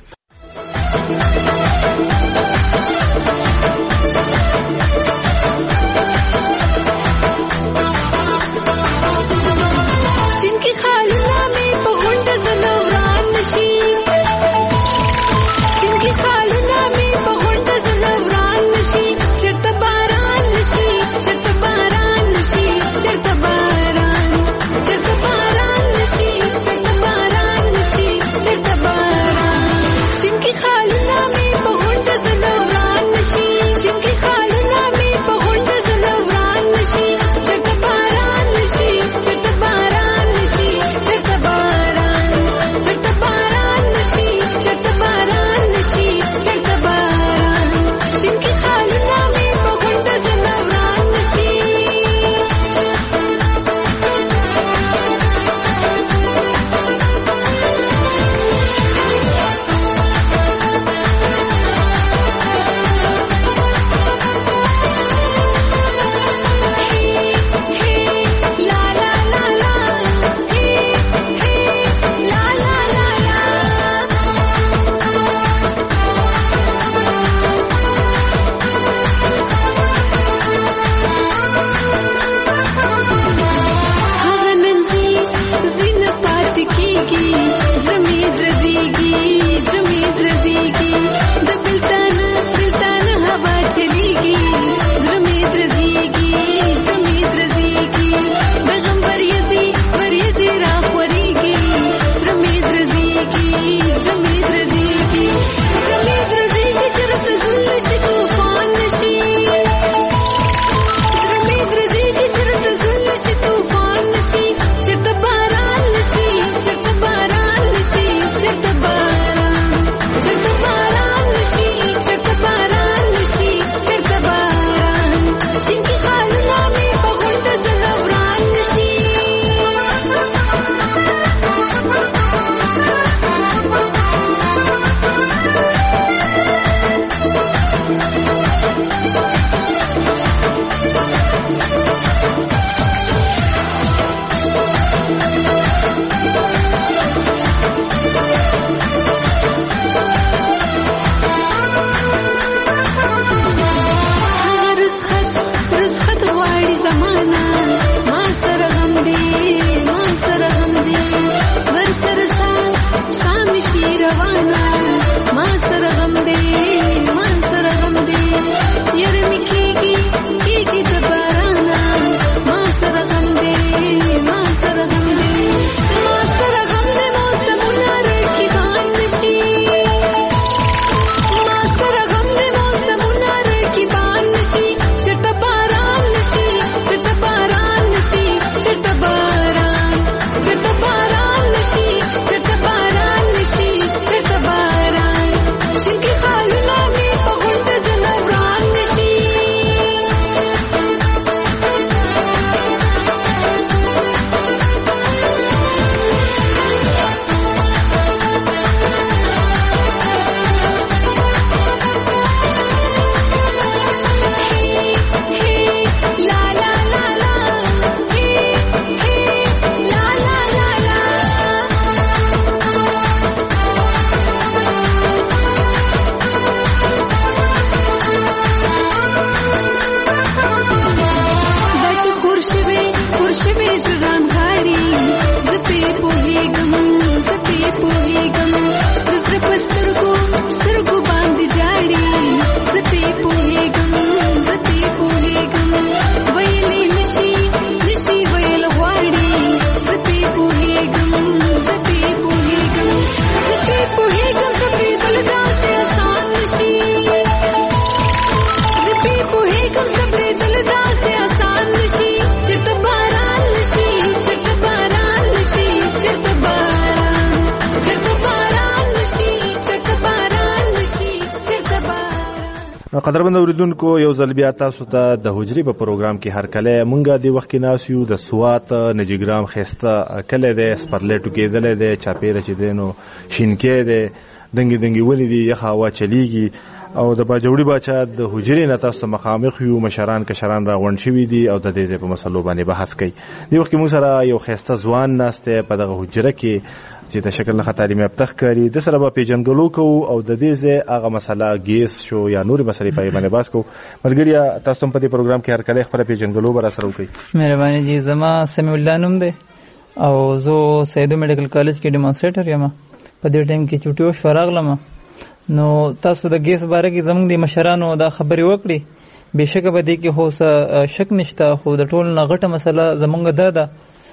قدرمن اوریدونکو یو ځل بیا تاسو ته د حجري په پروګرام کې هر کله مونږه د وخت کې ناس یو د سوات نجګرام خسته کله د سپرلیټو کېدل د چاپیره چې دینو شینکې د دنګ دنګ ولې دی یخ هوا چلیږي او د باجوړي باچا د حجري نه تاسو مخامخ یو مشران کشران را غونډ شوي دي او د دې په مسلو باندې بحث کوي. د وخت کې موږ سره یو خسته ځوان ناسته په دغه حجره کې چې د شکل نه تعلیم یافته ښکاري د سره به پیژنګلو کوو او د دې ځای هغه مسله ګیس شو یا نورې مسلې په باندې بحث کوو. ملګري تاسو هم په دې پروګرام کې هر کله خپله پیژنګلو به راسره وکړئ. مهرباني جی زما سمیع الله نوم دی او زه سیدو میډیکل کالج کې ډیمانسټریټر یم. په دې ټایم کې چوټي وشوه راغلم نو تاسو د ګیس باره کې زموږ د مشرانو دا خبرې وکړي. بېشکه به دې کې خو څه شک نشته خو د ټولو نه غټه مسله زموږ دا ده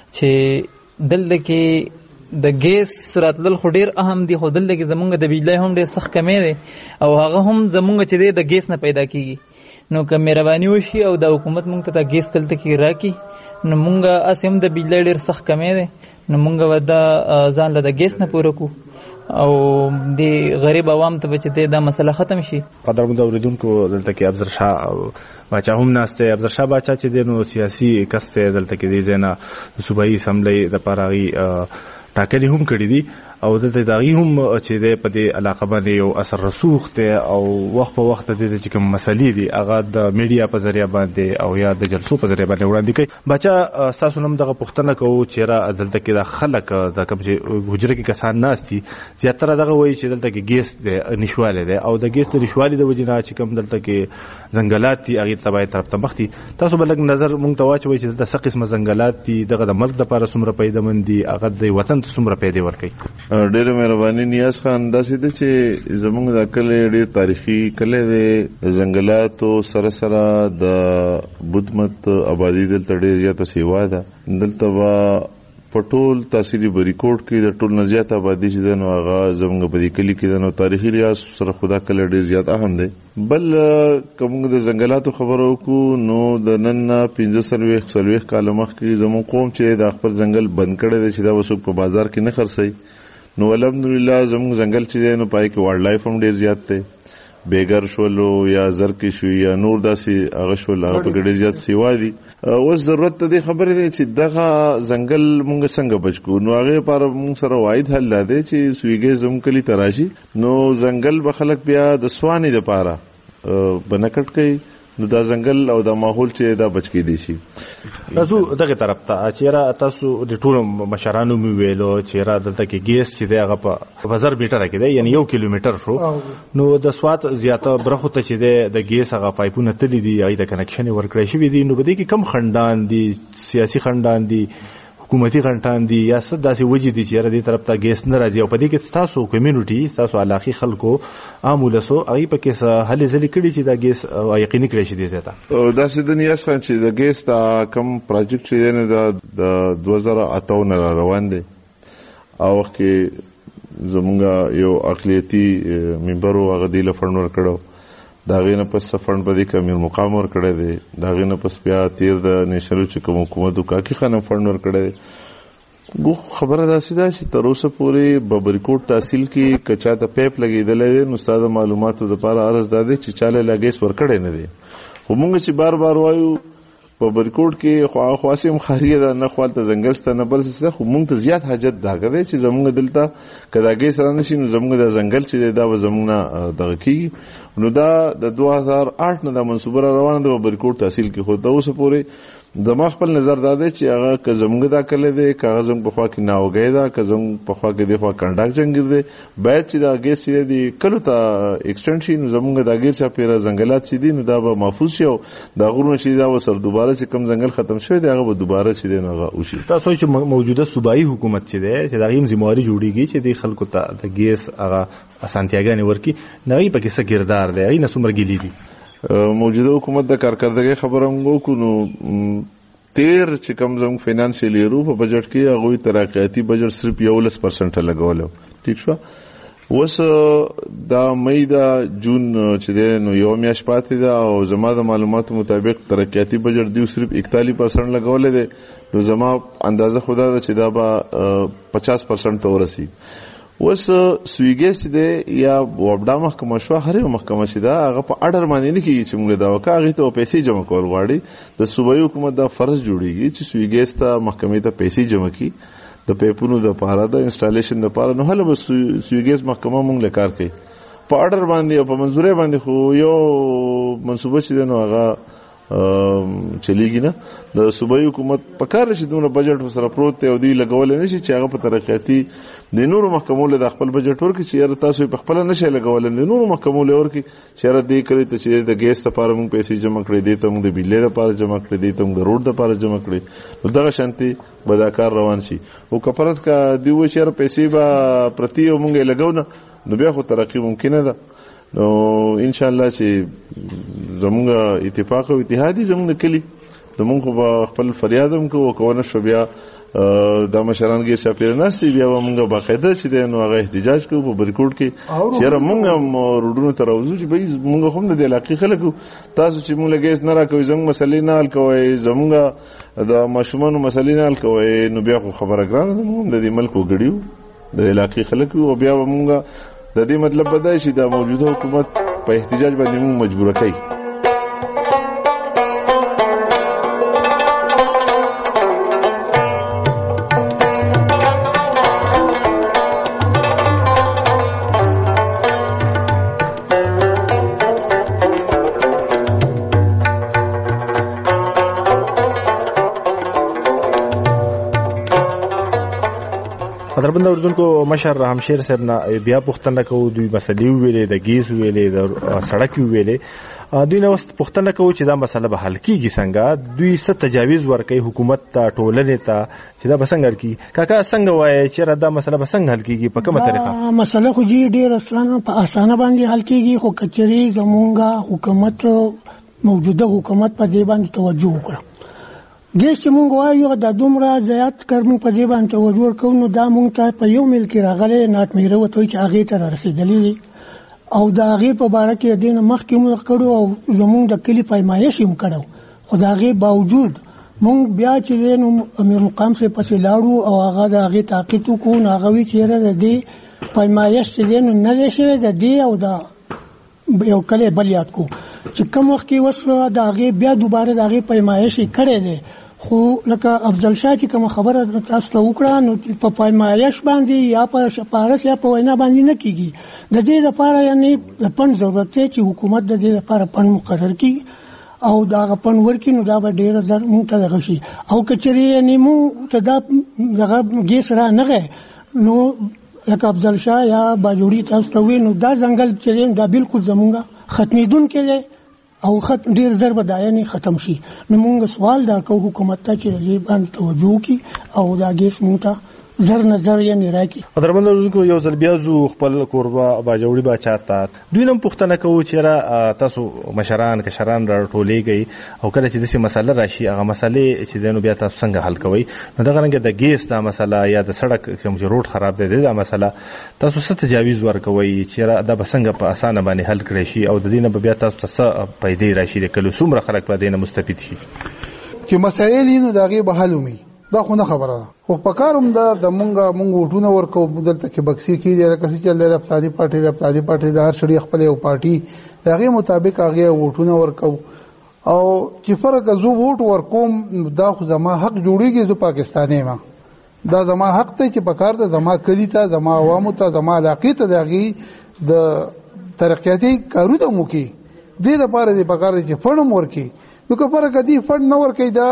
چې دلته کې د ګیس راتلل خو ډېر اهم دي خو دلته کې زموږ د بجلی هم ډېر سخت کمی دی او هغه هم زموږ چې دی د ګیس نه پیدا کېږي. نو که مهرباني وشي او د حکومت موږ ته دا ګیس دلته کې راکړي نو موږ هسې هم د بجلی ډېر سخت کمی دی نو موږ به دا ځان له د ګیس نه پوره کړو او د غریب عوام ته به چې دا مسله ختم شي. قدرمن اوریدونکو دلته کې افضل شاه باچا هم ناسته. افضل شاه باچا چې دی نو سیاسي کس دی دلته کې دی ځای نه د صوبایي اسمبلۍ دپاره هغوی ټاکنې هم کړي دي او دلته د هغوی هم چې دی په دې علاقه باندې یو اثر رسوخ دی او وخت په وخت د دې چې کوم مسلې دي هغه د میډیا په ذریعه باندې او یا د جلسو په ذریعه باندې وړاندې کوي. باچا ستاسو نه هم دغه پوښتنه کوو چې یاره دلته کې د خلک د کوم چې حجره کې کسان ناست دي زیاتره دغه وایي چې دلته کې ګیس دی نشوالی دی او د ګیس د نشوالي د وجې نه چې کوم دلته کې ځنګلات دي هغې ته باید طرف ته مخ دي. تاسو به لږ نظر مونږ ته واچوئ چې دلته څه قسمه ځنګلات دي دغه د ملک دپاره څومره پیدمن دي هغه د وطن ته څومره پیدې ورکوي. ډېره مهرباني نیاز خان. داسې ده چې زموږ دا کلی ډېر تاریخي کلی دی. ځنګلاتو سره سره د بودمت آبادي دلته ډېر زیاته سیوا ده. دلته به په ټول تحصیلي بریکوټ کې د ټول نه زیات آبادي چې ده نو هغه زموږ په دې کلي کې ده نو تاریخي لحاظ سره خو دا کلی ډېر زیات اهم دی. بل که موږ د ځنګلاتو خبره وکړو نو د نن نه پنځه څلوېښت څلوېښت کاله مخکې زموږ قوم چې دا خپل ځنګل بند کړی دی چې دا به څوک په بازار کې نه خرڅوي نو الحمدلله زموږ ځنګل چې دی نو پای کې وایلډ لایف هم ډېر زیات دی. بیګر شولو یا زرکې شوي یا نور داسې هغه شول هغه پکې ډېر زیات سیوا دي. اوس ضرورت د دې خبرې دی چې دغه ځنګل مونږ څنګه بچ کړو. نو هغې لپاره مونږ سره واحد حل دا دی چې سویګۍ زموږ کلي ته راشي نو ځنګل به خلک بیا د سوانې دپاره به نه کټ کوي نو دا ځنګل او دا ماحول چې دا بچ کېدی شي. راځو دغې طرف ته چې یاره تاسو د ټولو مشرانو مې ویلو چې یاره دلته کې ګیس چې دی هغه په زر میټره کې دی یعنې یو کیلومیټر شو نو د سوات زیاته برخو ته چې دی د ګیس هغه پایپونه تللي دي هغوی ته کنکشن یې ورکړی شوي دي. نو په دې کې کم خنډان دي سیاسي خنډان دي حکومتي خنډان دي یا څه داسې وجې دي چې یاره دې طرف ته ګیس نه راځي او په دې کې ستاسو کمیونټي ستاسو علاقي خلکو عام ولسو هغوی پکې څه هلې ځلې کړي چې دا ګیس یقیني کړی شي دې ځای ته. داسې د نیاز خان چې د ګیس دا کم پراجیکټ چې دی نه دا د دوه زره اتو نه را روان دی او وخت کې زموږ یو اقلیتي ممبر و هغه دې له فنډ ورکړی د هغې نه پس فنډ په دې کې امیر مقام ورکړی دی. د هغې نه پس بیا تیر د نیشنل چې کوم حکومت و کاکي خان هم فنډ ورکړی دی. خبره داسې ده چې تر اوسه پورې په بریکوټ تحصیل کې که چا ته پیپ لګېدلی دی نو ستا د معلوماتو دپاره عرض دا دی چې چا له لا ګیس ورکړی نه دی. خو مونږ چې بار بار وایو په بریکوټ کې خو هغه خاصې هم خاریه ده نه خو هلته ځنګل شته نه بل څه شته خو مونږ ته زیات حاجت د هغه دی چې زمونږ دلته که دا ګیس را نه شي نو زمونږ دا ځنګل چې دی دا به زمونږ نه دغه کېږي. نو دا د دوه هزار آټ نه دا منصوبه را روانه ده په بریکوټ تحصیل کې خو د اوسه پورې زما خپل نظر دا دی چې هغه که زموږ دا کلی دی که هغه زموږ په خوا کې ناوګی ده که زموږ په خوا کې دی خوا کنډاک جنګیر دی باید چې دا ګیس چې دی کلو ته ایکسټنډ شي نو زموږ دا ګیر چاپېره ځنګلات چې دي نو دا به محفوظ شي او دا غرونه چې دي دا به سر دوباره چې کوم ځنګل ختم شوی دی هغه به دوباره چې دی نو هغه وشي. تاسو چې موجوده صوبایي حکومت چې دی چې د هغې هم ذمهواري جوړېږي چې دې خلکو ته د ګیس هغه اسانتیاګانې ورکړي نو هغوی پکې څه کردار دی هغوی نه څومره ګیلې دي. موجوده حکومت د کارکردګۍ خبره هم وکړو نو تیر چې کوم زموږ فینانشل ایرو په بجټ کې هغوی ترقیاتي بجټ صرف یولس پرسنټه لګولی ټیک شوه. اوس دا مئی دا جون چې دی نو یوه میاشت پاتې ده او زما د معلوماتو مطابق ترقیاتي بجټ دیو صرف اکتالیس پرسنټ لګولی دی نو زما اندازه خو دا ده چې دا به پچاس پرسنټ ته ورسي. وس سویګیس دی یا وبډا محکمه شو هر یو محکمه چې دا هغه په اډر باندې نه کیږي چې موږ دا وکړو هغه ته پیسې جمع کول غواړي د صوبایي حکومت دا فرض جوړیږي چې سویګیس ته محکمې ته پیسې جمع کړي د پیپونو د پاره د انسټالیشن د پاره نو هله به سویګیس محکمه موږ له کار کوي په اډر باندې او په منزورې باندې خو یو منصوبه چې نو هغه چلیږي نه د صوبایي حکومت په کار شي دومره بجټ سره پروت دی او دی لګول نه شي چې هغه په ترقیاتي د نورو محکمو له خپل بجټ ورکړي چې یاره تاسو په خپل نشي لګول د نورو محکمو له ورکړي چې یاره دې کړی ته چې د ګیس لپاره موږ پیسې جمع کړې دي ته موږ د بجلی لپاره جمع کړې دي ته موږ د روډ لپاره جمع کړې نو دغه شانتي به دا کار روان شي او کفرت کا دی و چې یاره پیسې به پرتی او موږ لګو نه نو بیا خو ترقی ممکنه ده نو ان شاء الله چې زموږ اتفاق او اتحادی زموږ کلی زموږ خو خپل فریاد هم کوو کوونه شو بیا د مشرانګي شاپیر ناسي بیا موږ باقاعده چې د نو هغه احتجاج کوو په بریکوټ کې چې موږ هم روډونو ته راوځو چې به موږ هم د علاقې خلکو تاسو چې موږ لګیس نه راکوي زموږ مسلې نه حل کوي زموږ د ماشومانو مسلې نه حل کوي نو بیا خو خبره ګرانه ده موږ د دې ملک وګړیو د علاقې خلکو او بیا موږ د دې مطلب بدای شي د موجوده حکومت په احتجاج باندې موږ مجبور کړي دربند اوردونکو مشر همشیر صاحب نه بیا پوښتنه کوو دوی مسلې ویلې د ګیس ویلې د سړک ویلې دوی نو پوښتنه کوو چې دا مسله به حل کیږي څنګه دوی ست تجاویز ورکوي حکومت ته ټولنې ته چې دا بسنګ کی کاکا څنګه وایي چې دا مسله به څنګه حل کیږي په کومه طریقه مسله خو جی ډیر اسانه په اسانه باندې حل کیږي خو کچري زمونږه حکومت موجوده حکومت په دې باندې توجه وکړه ګیس چې مونږ وایو دا دومره زیات کارمون په دې باندې توجه ورکوو نو دا مونږ ته په یو میل کې راغلی ناټ میره وته چې هغې ته رارسېدلي او د هغې په باره کې د دې نه مخکې مونږ کړو او زمونږ د کلي پیمایش هم کړو خو د هغې باوجود مونږ بیا چې دی نو امیر مقام صاحب پسې لاړو او هغه د هغې تعقیب وکړو نو هغه وایي چې یاره د دې پیمایش چې دی نو نه دی شوی د دې او د یو کلی بل یاد کړو چې کوم وخت کې اوس د هغې بیا دوباره د هغې پیمایش یې کړی دی خو لکه افضل شاه چې کوم خبره تاسو ته وکړه نو په پایمایش باندې یا په شپارس یا په وینا باندې نه کیږي د دې لپاره یعنی د پن ضرورت دی چې حکومت د دې لپاره پن مقرر کړي او دا پن ورکړي نو دا به ډیر زر مونږ ته دغه شي او کچري یعنی مونږ ته دا دغه ګیس را نغه نو لکه افضل شاه یا باجوړي تاسو ته وي نو دا ځنګل چې دا بالکل زمونږه ختمېدونکی دی او خط ډیر زر به دا یعنی ختم شي نو مونږ سوال دا کوو حکومت ته چې دې باندې توجه وکړي او دا ګیس مونږ ته زر نظر یې راکړي دربند اوردونکو یو ځل بیا زو خپل کوربه باجوړي باچا ته دوی نن پوښتنه کوو چې را تاسو مشران کشران را ټولېږئ او کله چې داسې مسله راشي هغه مسلې چې دی نو بیا تاسو څنګه حل کوئ نو دغه رنګه د ګیس دا مسله یا د سړک کوم چې روډ خراب دی دا مسله تاسو څه تجاویز ورکوئ چې دا به څنګه په اسانه باندې حل کړی شي او د دې نه بیا تاسو ته څه پیدې راشي د کلو څومره خلک په دې نه مستفید شي چې مسایل یې نو د هغې به حل ومي دا خو نه خبره ده خو په کار هم دا د مونږه مونږ ووټونه ورکوو دلته کې بکسي کېږي لکه څه چل دی د فلاني پارټۍ د فلاني پارټۍ د هر سړي خپله یو پارټي د هغې مطابق هغې ووټونه ورکوو او چې فرق زه ووټ ورکوم دا خو زما حق جوړېږي زه پاکستانی یم دا زما حق دی چې په کار ده زما کلي ته زما عوامو ته زما علاقې ته د هغې د ترقیاتي کارونه هم وکړي دې لپاره دې په کار دی چې فنډ هم ورکړي نو که فرق دی فنډ نه ورکوي دا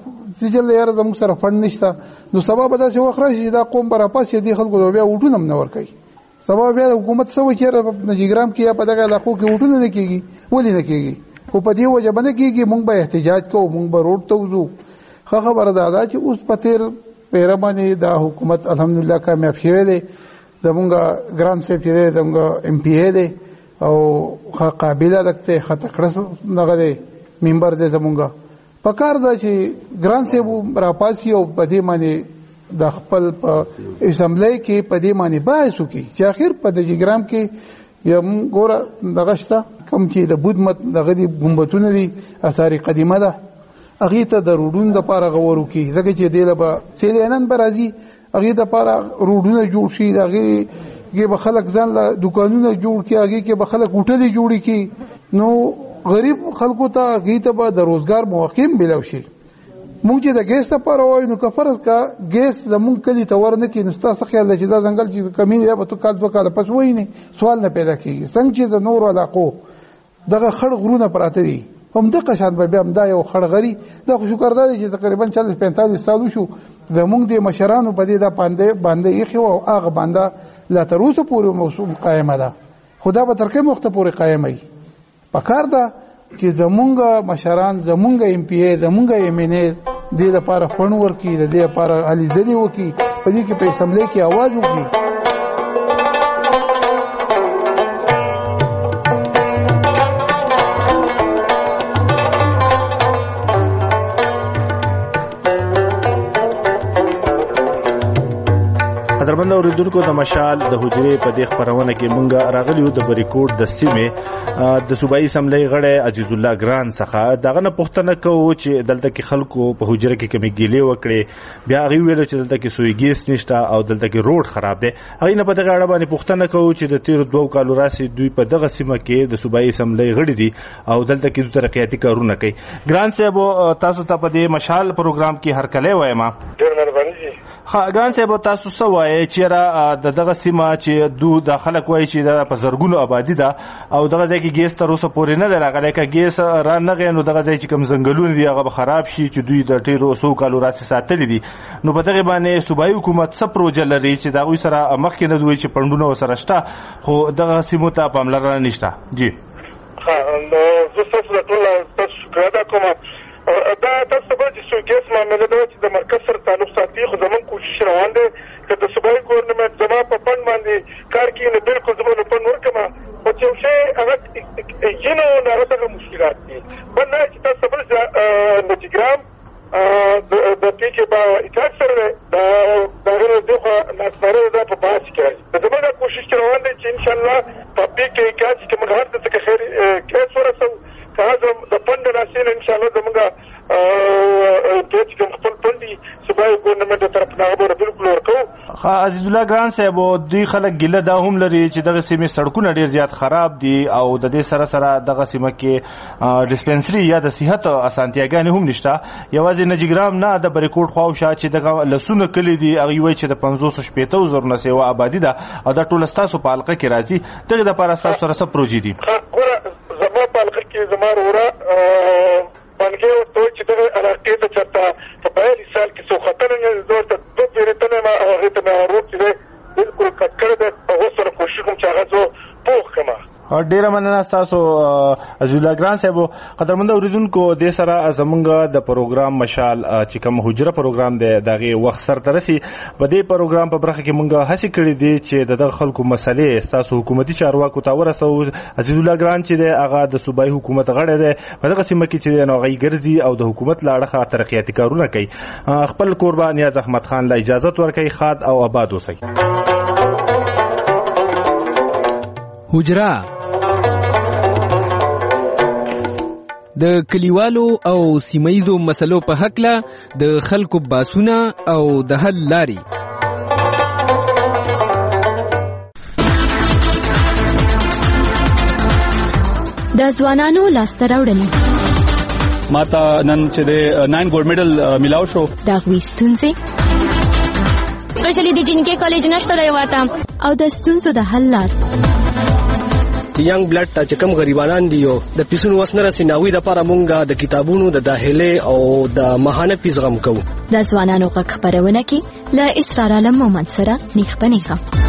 سجل یاره زموږ سره فنډ نشته نو سبا به داسې وخت راشي چې دا قوم به راپاسي دې خلکو ته بیا ووټونه هم نه ورکوي سبا بیا د حکومت څه وایي چې یاره په نجیګرام کې یا په دغه علاقو کې ووټونه نه کېږي ولې نه کېږي خو په دې وجه به نه کېږي مونږ به احتجاج کوو مونږ به روډ ته وځو ښه خبره دا ده چې اوس په تېر پیره باندې دا حکومت الحمدلله کامیاب شوی دی زمونږ ګران صاحب چې دی زمونږ ایم پی ای دی او ښه قابله هلک دی ښه تکړه دغه دی ممبر دی زمونږ په کار ده چې ګران صاحب راپاسي او په دې باندې د خپل په اسمبلی کې په دې باندې بحث وکړي چې اخر په نجیګرام کې یا ګوره دغه شته کوم چې د بود مت دغه دي ګمبتونه دي اثار قدیمه ده هغې ته د روډونو دپاره غور وکړي ځکه چې دې له به سیلانیان به راځي هغې دپاره روډونه جوړ شي د هغې کې به خلک ځان له دکانونه جوړ کړي، هغې کې به خلک هوټلې جوړې کړي، نو غریب خلکو ته هغې ته به د روزګار مواقع هم میلاو شي. مونږ چې د ګیس لپاره وایو نو که فرض کا ګیس زمونږ کلي ته ور نه کړي نو ستا څه خیال دی چې دا ځنګل چې کمی دی به تو کال دوه کاله پس ووینې، سوال نه پیدا کېږي. څنګه چې د نورو علاقو دغه خړ غرونه پراته دي همدغه شان به بیا همدا یو خړ غري دا خو شکر دی چې تقریبا چالیس پینتالیس سال وشو زمونږ د مشرانو په دې دا باندې ایښې وه او هغه بانده لا تر اوسه پورې موسم قایمه ده، خو دا به تر کوم وخته پورې قایمه وي. پکار ده چې زمونږ مشران، زمونږ ایم پی ای، زمونږ ایم این ای دې لپاره خوند ورکړي، د دې لپاره هلې ځلې وکړي، په دې کې په اسمبلۍ کې اواز وکړي. قدرمن اوریدونکو د مشال د حجرې په دې خبرونه کې مونږ راغلیو د بریکوټ د سیمې د صوبایي اسمبلی غړی عزیز الله ګران څخه دغه نه پوښتنه کوو چې دلته کې خلکو په حجره کې کومې ګیلې وکړي، بیا هغې ویلو چې دلته کې سوی ګیس نشته او دلته کې روډ خراب دی. هغې نه په دغه اړه باندې پوښتنه کوو چې د تېرو دوو کالو راسې دوی په دغه سیمه کې د صوبایي اسمبلی غړي دي او دلته کې دوی ترقیاتي کارونه کوي. ګران صاحب تاسو ته په دې مشال پروګرام کې هرکلی وایم. ډېر مهرباني جي. ګران صاحب تاسو څه وایئ چې د دغه سیمه چې دو د خلک وایي چې دا په زرګونو آبادي ده او دغه ځای کې ګیس تر اوسه پورې نه دی راغلی، که ګیس رانغی نو دغه ځای چې کوم ځنګلونه دي هغه به خراب شي چې دوی د ډېرو څو کالو راسې ساتلي دي. نو په دغې باندې صوبایي حکومت څه پروژه لري چې د هغوی سره مخکې نه دوی چې پنډونه ورسره شته خو دغه سیمو ته پاملرنه نشته؟ جی نو زه ستاسو د ټول ستاسو شکر ادا کوم. دا تاسو ته چې څو ګیس معامله ده چې د مرکز سره تعلق ساتي، خو زموږ کوشش روان دی که د صوبایي ګورنمنټ زما په فنډ باندې کار کوي نو بلکل زما له فنډ ورکړم، خو چې یو شی هغه یینو نو هغه څنګه مشکلات دي. بل دا چې تاسو بل نجګرام د پی کې به اطاعت سره دی د هغې نه دېخوا ناسمارۍ دا په بحث کې راځي. د زما دا کوشش کې روان دی چې انشاءالله په پی کې کاج کې موږ هر څه کې خیر کیس ورسوو، که هغه د فنډ راسي نه انشاءالله زموږ چې کوم خپل فنډ دي صوبایي ګورنمنټ د طرف نه هغه به بلکل ورکوو. عزیز الله ګران صاحب دوی خلک ګیله دا هم لري چې دغه سیمې سړکونه ډېر زیات خراب دي او د دې سره سره دغه سیمه کې ډسپنسري یا د صحت اسانتیاګانې هم نشته. یوازې نجګرام نه د بریکوټ خواوشا چې دغه لسونه کلي دي هغوی وایي چې د پنځوس شپېته زرو نه سیوا آبادي ده او دا ټوله ستاسو په حلقه کې راځي. دغې دپاره ستاسو سره څه پروژې دي؟ ګوره زما په حلقه کې زما وروره بانګې ورته وایي چې دغه علاقې ته چېرته په بیالي سال کې څو خطره نه زه ورته دوه پېرې تللی یم او هغې ته مې روډ چې دی بلکل کټ کړی دی او اوس سره کوشش کوم چې هغه زه پوخ کړم. ډیره مننه ستاسو عزیز الله ګران صاحب. قدرمند اوریدونکو دې سره زمونږ د پروګرام مشال چې کوم حجره پروګرام دی د هغې وخت سرته رسي. په دې پروګرام په برخه کې مونږ هڅې کړې دي چې د دغه خلکو مسلې ستاسو حکومتي چارواکو ته ورسوو. عزیز الله ګران چې دی هغه د صوبایي حکومت غړی دی په دغه سیمه کې چې دی نو هغه ګرځي او د حکومت له اړخه ترقیاتي کارونه کوي. خپل کوربه نیاز احمد خان له اجازت ورکوي. ښاد او آباد اوسئ. حجره د کلیوالو او سیمایزو مسلو په هکله د خلکو باسونه او د حل لاري. د ځوانانو لاسته راوړنې ماته نن چې د ناین ګولډ میډل ملاو شو. د هغوی ستونزې سپیشلی د جنکې کالج نشته دی واته او د ستونزو د حل لار. ینګ بلډ ته چې کوم غریبانان دي او د پیسونو وس نه رسي ناوی د لپاره مونږ د کتابونو د داخلي او د ماهانه پیس غم کوو. د ځوانانو غږ خپرونه کې له اسرار عالم مومند سره نیخ په نیخه.